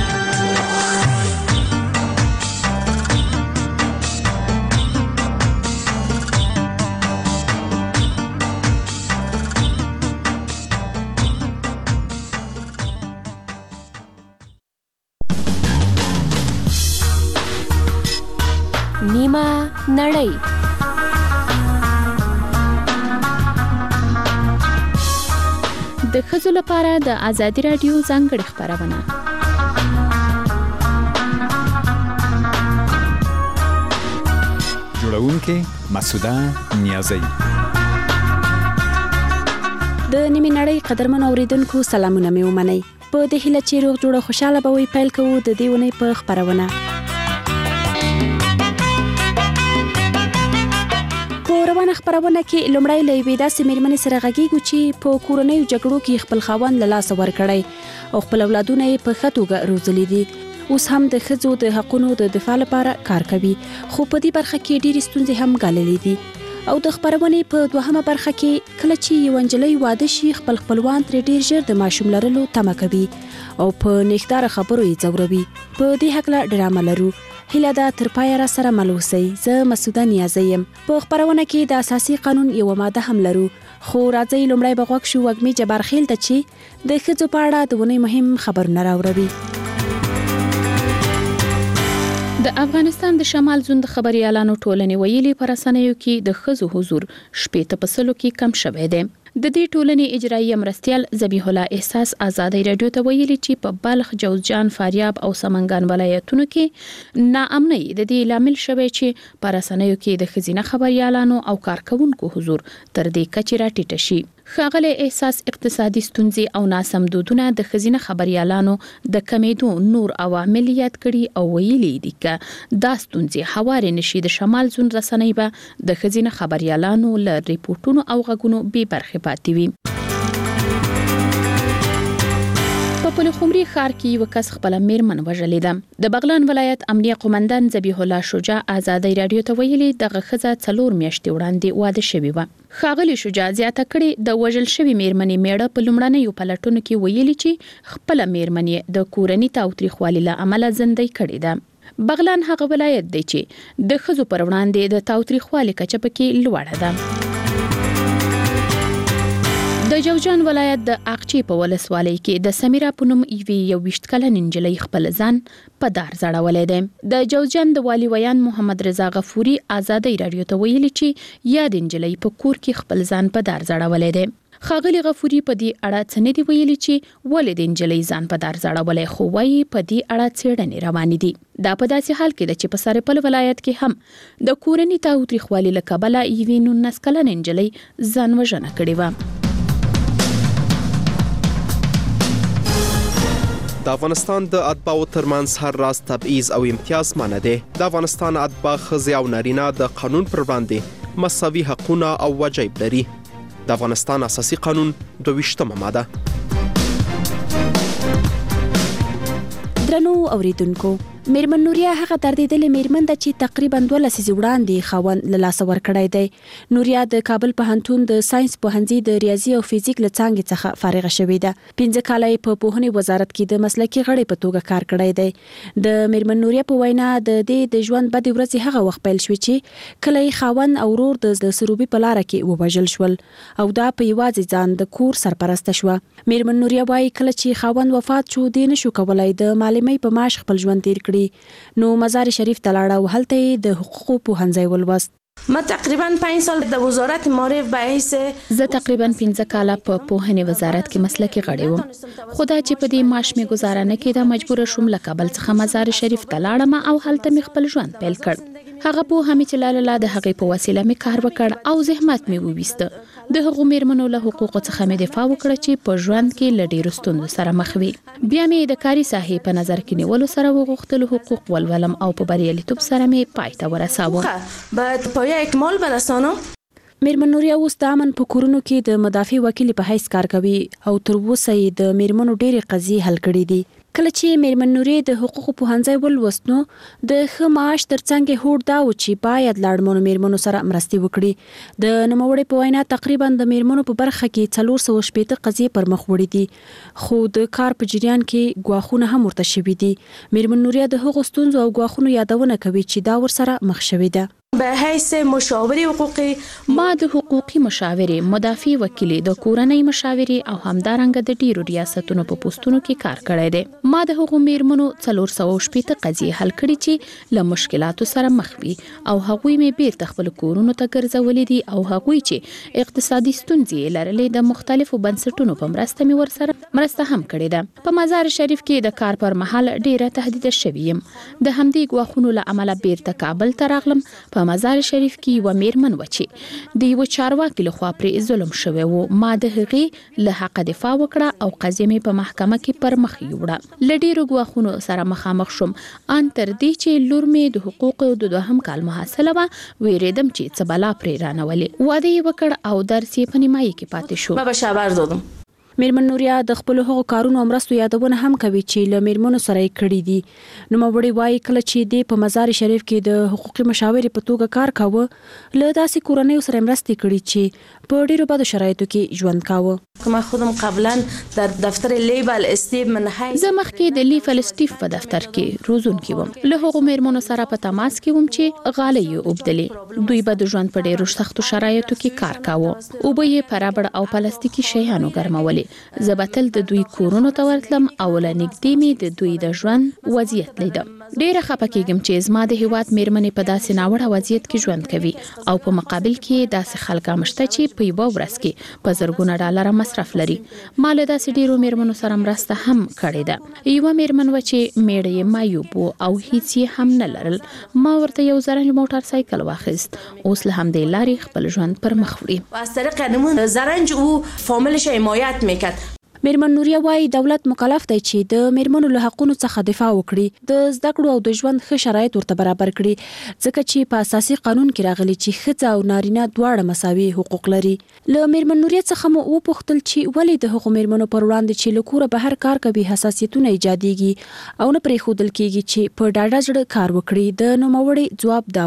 نیمه نړۍ. د ښځو لپاره د ازادي راډیو ځانګړې خپرونه. جوړونکې مسعوده نیازی. د نیمه نړۍ قدرمن اوریدونکو سلامونه مې ومنئ. په دې هیله چې روغ جوړه خوشاله به وي، پیل کوو د دې ونې په خپرونه. روانه خبرونه کې لومړی له یوې داسې مېرمنې سره غږیږو چې په کورنیو جګړو کې خپل خاوند له لاسه ورکړی او خپل اولادونه یې په ښه توګه روزلي دي. اوس هم د ښځو د حقونو د دفاع لپاره کار کوي، خو په دې برخه کې ډېرې ستونزې هم ګاللې دي. او د خبرونې په دوهمه برخه کې کله چې یو نجلۍ واده شي، خپلوان ترې ډېر ژر د ماشوم لرلو تمه کوي او په نیکداره خبرو یې ځوروي. په دې هکله ډرامه لرو. هیله ده تر پایه را سره مل اوسئ. زه مسعوده نیازی یم. په خبرونه کې د اساسي قانون یو ماده هم لرو، خو راځئ لومړی به غوږ شو وږمې جبارخیل ته چې د ښځو په اړه د ونې مهم خبرونه راوړوي. د افغانستان د شمال زون د خبريالانو ټولنې ویلي په رسنیو کې د ښځو حضور 80% کې کم شوی دی. د دې ټولنې اجرایي مرستیال ذبیح الله احساس ازادي رادیو ته ویلي چې په بلخ، جوزجان، فاریاب او سمنګان ولایتونو کې ناامنۍ د دې لامل شوی چې په رسنیو کې د ښځینه خبريالانو او کارکونکو حضور تر دې کچې راټیټ شي. ښاغلی احساس اقتصادي ستونزې او ناسم دودونه د ښځینه خبريالانو د کمیدو نور عوامل یاد کړي او ویلي دي چې دا ستونزې هوارې نشي. د شمال زون رسنۍ به د ښځینه خبريالانو له ریپورتونو او غږونو بې برخې پاتې وي. په پلخمري ښار کې یو کس خپل میرمن وژلې ده. د بغلان ولایت امنیه قومندان ذبیح الله شجاع ازادي رادیو ته ویلي دغه ښځه 4 میاشتې وړاندې واده شوې و. ښاغلی شجاع زیاته کړې د وژل شوی میرمنې میړه په لومړنیو پلټونو کې ویلي چې خپل میرمنې د کورنۍ تاوتریخوالي له امله زندۍ کړې ده. بغلان هغه ولایت دی چې د ښځو پر وړاندې د تاوتریخوالي کچه پکې لوړه ده. د د جوزجان ولایت د اقچی په ولسوالۍ کې د سمیرا پونم ایوی 21 کلن نجلۍ خپل ځان په دار زړولې ده. د جوزجان د والی ویان محمد رضا غفوري آزادۍ رادیو ته ویلي چې یاد نجلۍ په کور کې خپل ځان په دار زړولې ده. خاغلی غفوري په دې اړه څه نه دی ویلي چې ولې د نجلۍ ځان په دار زړولې، خو وايي په دې اړه څېړنې روانې دي. دا په داسې حال کې ده چې په سرپل ولایت کې هم د کورنۍ تاوتریخوالي له کبله یوې 19 کلنې نجلۍ ځان وژنه کړې وه. د افغانستان د اتباعو ترمنځ هر راز تبعیض او امتیاز منع دی. د افغانستان اتباع ښځې او نارینه د قانون پر وړاندې مساوي حقونه او وجایب لري. د افغانستان اساسي قانون 22مه ماده. درنو اوریدونکو، میرمن نوریا هغه تردیدلې میرمن ده چې تقریبا 12 لسیزې وړاندې خاوند له لاسه ورکړی دی. نوریا د کابل پوهنتون د ساينس پوهنځي د ریاضي او فزیک له څانګې څخه فارغه شوې ده. 15 کاله په پوهنې وزارت کې د مسلکي غړي په توګه کار کړی دی. د میرمن نوریا په وینا د دې د ژوند بدې ورځې هغه وخت پیل شوې چې کله خاوند او ورور د سروبي په لار کې ووژل شول او دا په یوازې ځان د کور سرپرسته شو. میرمن نوریا وايي کله چې خاوند وفات شو دې نشو کولای د معلمۍ په معاش خپل ژوند تیر کړي، نو مزار شریف ته لاړه او هلته د حقوقو پوهنځی ولوست. ما تقریبا 5 سال د وزارت معارف به حیث زه تقریبا 15 کاله په پوهنې وزارت کې مسلکي غړی وم. خدا چې په دې معاش می گزارنه کېده مجبور شوم له کابل څخه مزار شریف ته لاړم او هلته می خپل ژوند پیل کړ. هغه په همي چې لاله د هغې په وسیله می کار وکړ او زحمت می وويسته. د هغو میرمنو له حقوقو څخه می دفاع وکړه چې په ژوند کې له ډېرو ستونزو سره مخ وي. بیا می د کاري ساحې په نظر کې نیولو سره وغوښتل حقوق ولولم او په بریالیتوب سره می پای ته ورساوه. بعد پای اکمال برسانم. میرمن نوریا اوس د امن په کورونو کې د مدافع وکیل په حیث کار کوي او تر اوسه یې د میرمنو ډېرې قضیې حل کړې دي. کله چې میرمن نوریا د حقوقو پوهنځی ولوست نو د ښه معاش ترڅنګ هوډ دا و چې باید لاړمنو میرمنو سره مرستې وکړي. د نوموړې په وینا تقریبا د میرمنو په برخه کې 460 قضیې پر مخ وړي دي، خو د کار په جریان کې ګواښونه هم ورته شوي دي. میرمن نوریا د هغو ستونزو او ګواښونو یادونه کوي چې دا ورسره مخ شوي ده. به حیث مشاورې حقوقي ما د حقوقي مشاورې، مدافع وکیلې، د کورنۍ مشاورې او همدارنګه د ډیرو ریاستونو په پوسټونو کې کار کړی دی. ما د هغو میرمنو 460 قضیې حل کړي چې له مشکلاتو سره مخ وي او هغوی می بیرته خپل کورونو ته ګرځولې دي او هغوی چې اقتصادي ستونزې لرلې د مختلفو بنسټونو په مرسته می ورسره مرسته هم کړې ده. په مزار شریف کې د کار پر مهال ډیره تهدید شوی یم. د همدې ګواښونو له امله بیرته کابل ته راغلم. په مزار شریف کې یو میرمن و چې د یو چارواکي لخوا پرې ظلم شوی و. ما د هغې له حق دفاع وکړه او قضیه مې په محکمه کې پر مخ یوړه. له ډیرو ګواښونو سره مخامخ شوم ان تر دې چې لور مې د حقوقو د 2 کال محصله وه. ویریدم چې څه بلا پرې رانولې. واده یې وکړ او درس یې په نیمایي کې پاتې شو. بابا شاباش دادم. میرمن نوریا د خپل هغو کارونو او مرستو یادونه هم کوي چې له میرمنو سره یې کړي دي. نوموړې وایي کله چې د په مزار شریف کې د حقوقي مشاورې په توګه کار کاوه له داسې کورنیو سره مرستې کړي چې په ډیرو بدو شرایطو کې ژوند کاوه. ما خودم قبلا در دفتر لیبل استیب من حیث زه مخکې د لیفل سټیف په دفتر کې روزونکې وم. له هغو میرمنو سره په تماس کې وم چې غالۍ یې اوبدلې. دوی به د ژوند په ډیرو سختو شرایطو کې کار کاوه. اوبه یې په ربړ او پلاستیکي شیانو ګرمولې. زه به تل د دوی کورونو ته ورتلم او له نږدې مې د دوی د ژوند وضعیت لیدم. ډیره خفه کېږم چې زما د هیواد میرمنې په داسې ناوړه وضعیت کې ژوند کوي او په مقابل کې داسې خلک مشته چې په یوه ورځ کې په زرګونه ډالر مصرف لري. ما له داسې ډیرو میرمنو سره مرسته هم کړې ده. یوه میرمن و چې میړه یې معیوب و او هیڅ یې هم نه لرل. ما ورته یو زرنج موټر سایکل واخیست. اوس له همدې لارې خپل ژوند پر مخ وړي. و از طریق نمون زرنج او فامیلش حمایت میکرد. میرمن نوریا وايي دولت مکلف دی چې د میرمنو له حقوقو څخه دفاع وکړي، د زده کړو او د ژوند ښه شرایط ورته برابر کړي، ځکه چې په اساسي قانون کې راغلي چې ښځه او نارینه دواړه مساوي حقوق لري. له میرمن نوریا څخه مو وپوښتل چې ولې د هغو میرمنو پر وړاندې چې له کوره بهر کار کوي حساسیتونه ایجادېږي او نه پرېښودل کېږي چې په ډاډه زړه کار وکړي. د نوموړې ځواب دا و: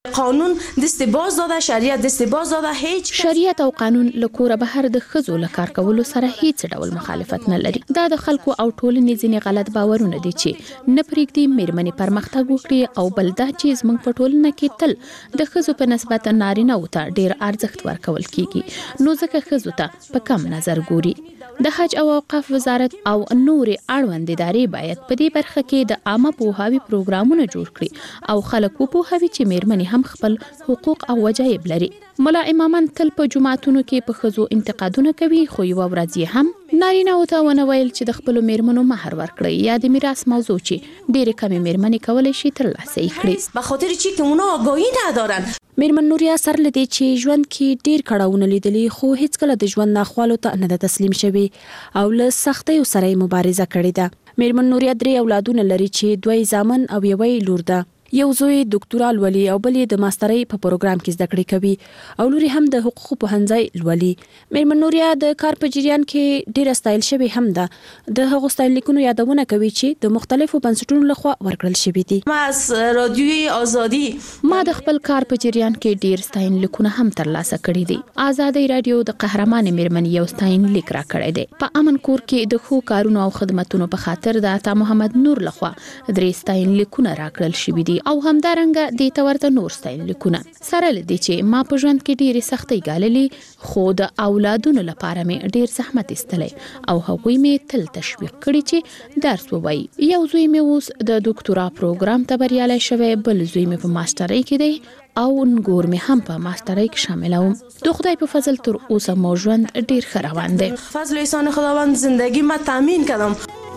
قانون دست باز داده، شریعت دست باز داده. هیچ شریعت او قانون له کوره بهر د ښځو له کار کولو سره هیڅ ډول مخالفت نه لري. دا د خلکو او ټولنې ځینې غلط باورونه دي چې نه پرېږدي مېرمنې پرمختګ وکړي، او بل دا چې زموږ په ټولنه کې تل د ښځو په نسبت نارینه‌و ته ډېر ارزښت ورکول کیږي، نو ځکه ښځو ته په کم نظر ګوري. د حج او اوقاف وزارت او نورې اړوند ادارې باید په دې برخه کې د عامه پوهاوي پروګرامونه جوړ کړي او خلک وپوهوي چې مېرمنې هم خپل حقوق او وجایب لري. ملا امامان تل په جماعتونو کې په ښځو انتقادونه کوي، خو یوه ورځ یې هم نارینه‌و ته ونه ویل چې د خپلو مېرمنو مهر ورکړئ، یا د میراث موضوع چې ډېرې کمې مېرمنې کولی شي ترلاسه یې کړي. به خاطر چی که اونا آگاهی ندارن. مېرمن نوریا سر لدی چې ژوند کې ډېر کړاوونه لیدلي، خو هیڅ کله د ژوند ناخوالو ته نه ده تسلیم شوي او له سختیو سره یې مبارزه کړې ده. مېرمن نوریا 3 اولادونه لري چې 2 زامن او 1 لور ده. یو زوی ډاکټرا لولي او بل یې د ماسترۍ په پروګرام کې زده کړې کوي او لوري هم د حقوقو پوهنځي لولي. مېرمن نوریا د کار په جریان کې ډېر ستایل شوی هم ده. د هغو ستایلنیکونو یادونه کوي چې د مختلفو بنسټونو لخوا ورکړل شوي دي. ما از رادیوی آزادی ما د خپل کار په جریان کې ډېر ستایلنیکونه هم ترلاسه کړي دي. آزادۍ رادیو د قهرمان مېرمن یو ستایلنیک راکړی دی. په امن کور کې د ښو کارونو او خدماتونو په خاطر د عطا محمد نور لخوا 3 ستایلنیکونه راکړل شوي دي او همدارنګه د تورته نور ستایلنیکونه. سره لدی چې ما په ژوند کې ډېرې سختۍ ګاللې، خو د اولادونو لپاره مې ډېر زحمت ایستلی او هغوی مې تل تشویق کړي چې درس ووایي. یو زوی مې اوس د ډاکټرا پروګرام ته بریالی شوی، بل زوی مې په ماسترۍ کې دی او نګور مې هم په ماسترۍ کې شاملوم. د خدای په فضل تر اوسه مو ژوند ډېر ښه روان دی. فضل احسان خداوند زندگی ما تامین کړم.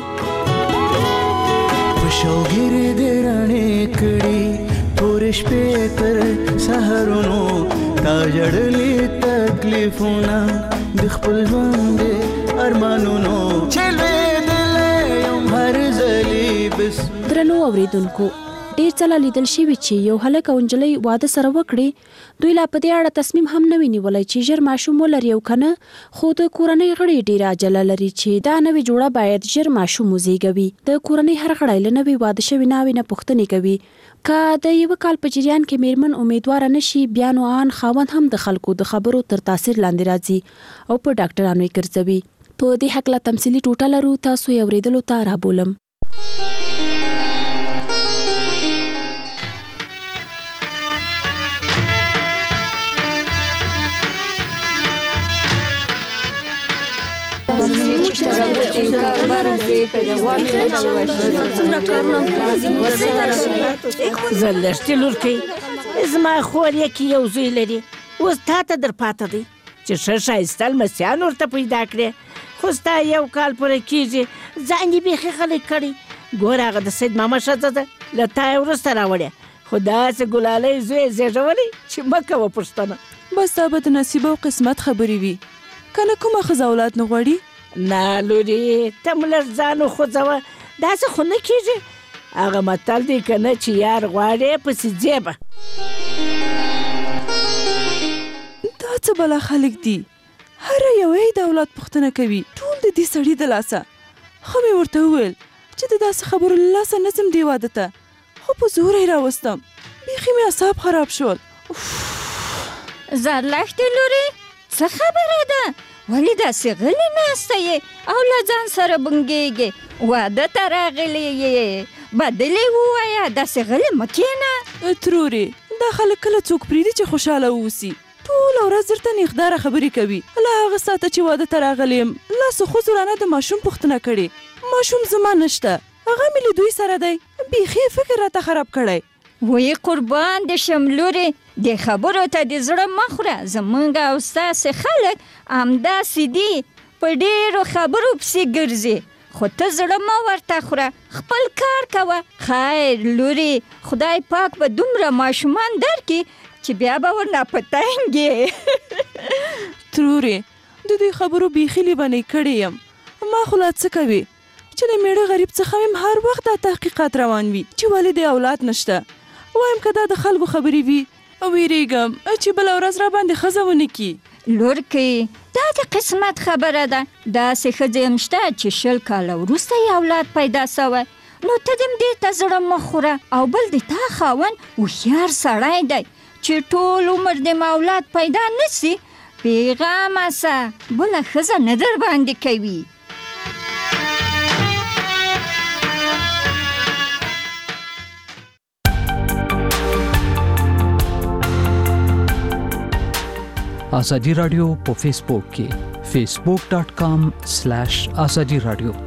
شوګری دې رانې کړي تورې شپې تر سحرونو تا جړلې تکلیفونه د خپل ژوند ارمانونو چلې دلې یم هر ځلې بس. درنو اوریدونکو، ډېر ځله لیدل شوي چې یو هلک او نجلۍ واده سره وکړي، دوی لا په دې اړه تصمیم هم نه وي نیولی چې ژر ماشوم ولري او که نه، خو د کورنۍ غړي ډېره عجله لري چې دا نوې جوړه باید ژر ماشوم وزېږوي. د کورنۍ هر غړی له نوې واده شوي ناوې نه پوښتنې کوي. که د 1 کال په جریان کې مېرمن امیدواره نشي، بیا نو آن خاوند هم د خلکو د خبرو تر تاثیر لاندې راځي او په ډاکټرانو یې ګرځوي. په دې هکله تمثیلي ټوټه لرو، تاسو یې اورېدلو ته رابولم. زلشتي لورکۍ، زما خور یې یو زوی لري، اوس تا ته در پاته دی چې ښه ښایسته لمسیان ورته پیدا کړې، خو ستا 1 کال پوره کېږي، ځان یې بیخي غلی کړی. ګوره هغه د سید ماما ښځه ده، له تا یې وروسته راوړې، خو داسې ګلالۍ زوی یې زېږولی چې مه کوه پوښتنه. بس دا به د نصیب او قسمت خبرې وي، که نه کومه ښځه اولاد نه غواړي. نه لوري، ته م لږ ځان وخوځوه، داسې خو نه کېږي. هغه متل دی که نه چې یار غواړې پسې ځې به. دا څه بلا خلک دي، هره یوه یې د اولاد پوښتنه کوي، ټول د دې سړي د لاسه. خو مې ورته وویل چې د داسې خبرو له لاسه نه ځم دې واده ته، خو په زوره یې راوستم، بیخي مې اعصاب خراب شول. زرلښتې لورې، څه خبره ده؟ ولې داسې غلې ناسته یې او له ځان سره بنګېږې؟ واده ته راغلې یې، بدلې ووایه، داسې غلې مه کښېنه. ترورې، دا خلک کله څوک پرېږدي چې خوشحاله واوسي، ټوله ورځ درته نېغداره خبرې کوي. له هغه ساعته چې واده ته راغلی یم، لاسو ښځو رانه د ماشوم پوښتنه کړې. ماشوم زما نشته، هغه مې له دوی سره دی، بیخي فکر راته خراب کړی. وی قربان دې شم لورې، دې خبرو ته دې زړه مه خوره. زمونږ او ستاسې خلک همداسې دي، په ډېرو خبرو پسې ګرځي، خو ته زړه مه ورته خوره، خپل کار کوه. خیر لورې، خدای پاک به دومره ماشومان درکړي چې بیا به ورنه په تنګې. ترورې، د دوی خبرو بیخي لیونی کړې یم. ما خو لا څه کوي چې د میړه غریب څخه مې هر وخت دا تحقیقات روان وي چې ولې د اولاد نشته. وایم که دا د خلکو خبرې وي، ویریږم چې بله ورځ را باندې ښځه ونه کړي. لورکې، دا د قسمت خبره ده. داسې ښځې هم شته چې 20 کاله وروسته یې اولاد پیدا سوی، نو ته دې دې ته زړه مه خوره. او بل د تا خاوند هوښیار سړی دی، چې ټول عمر د اولاد پیدا نسی پیغام اسه بل خزه نه در باندې کوي. آزادی رادیو په فیسبوک کې facebook.com/azadi radio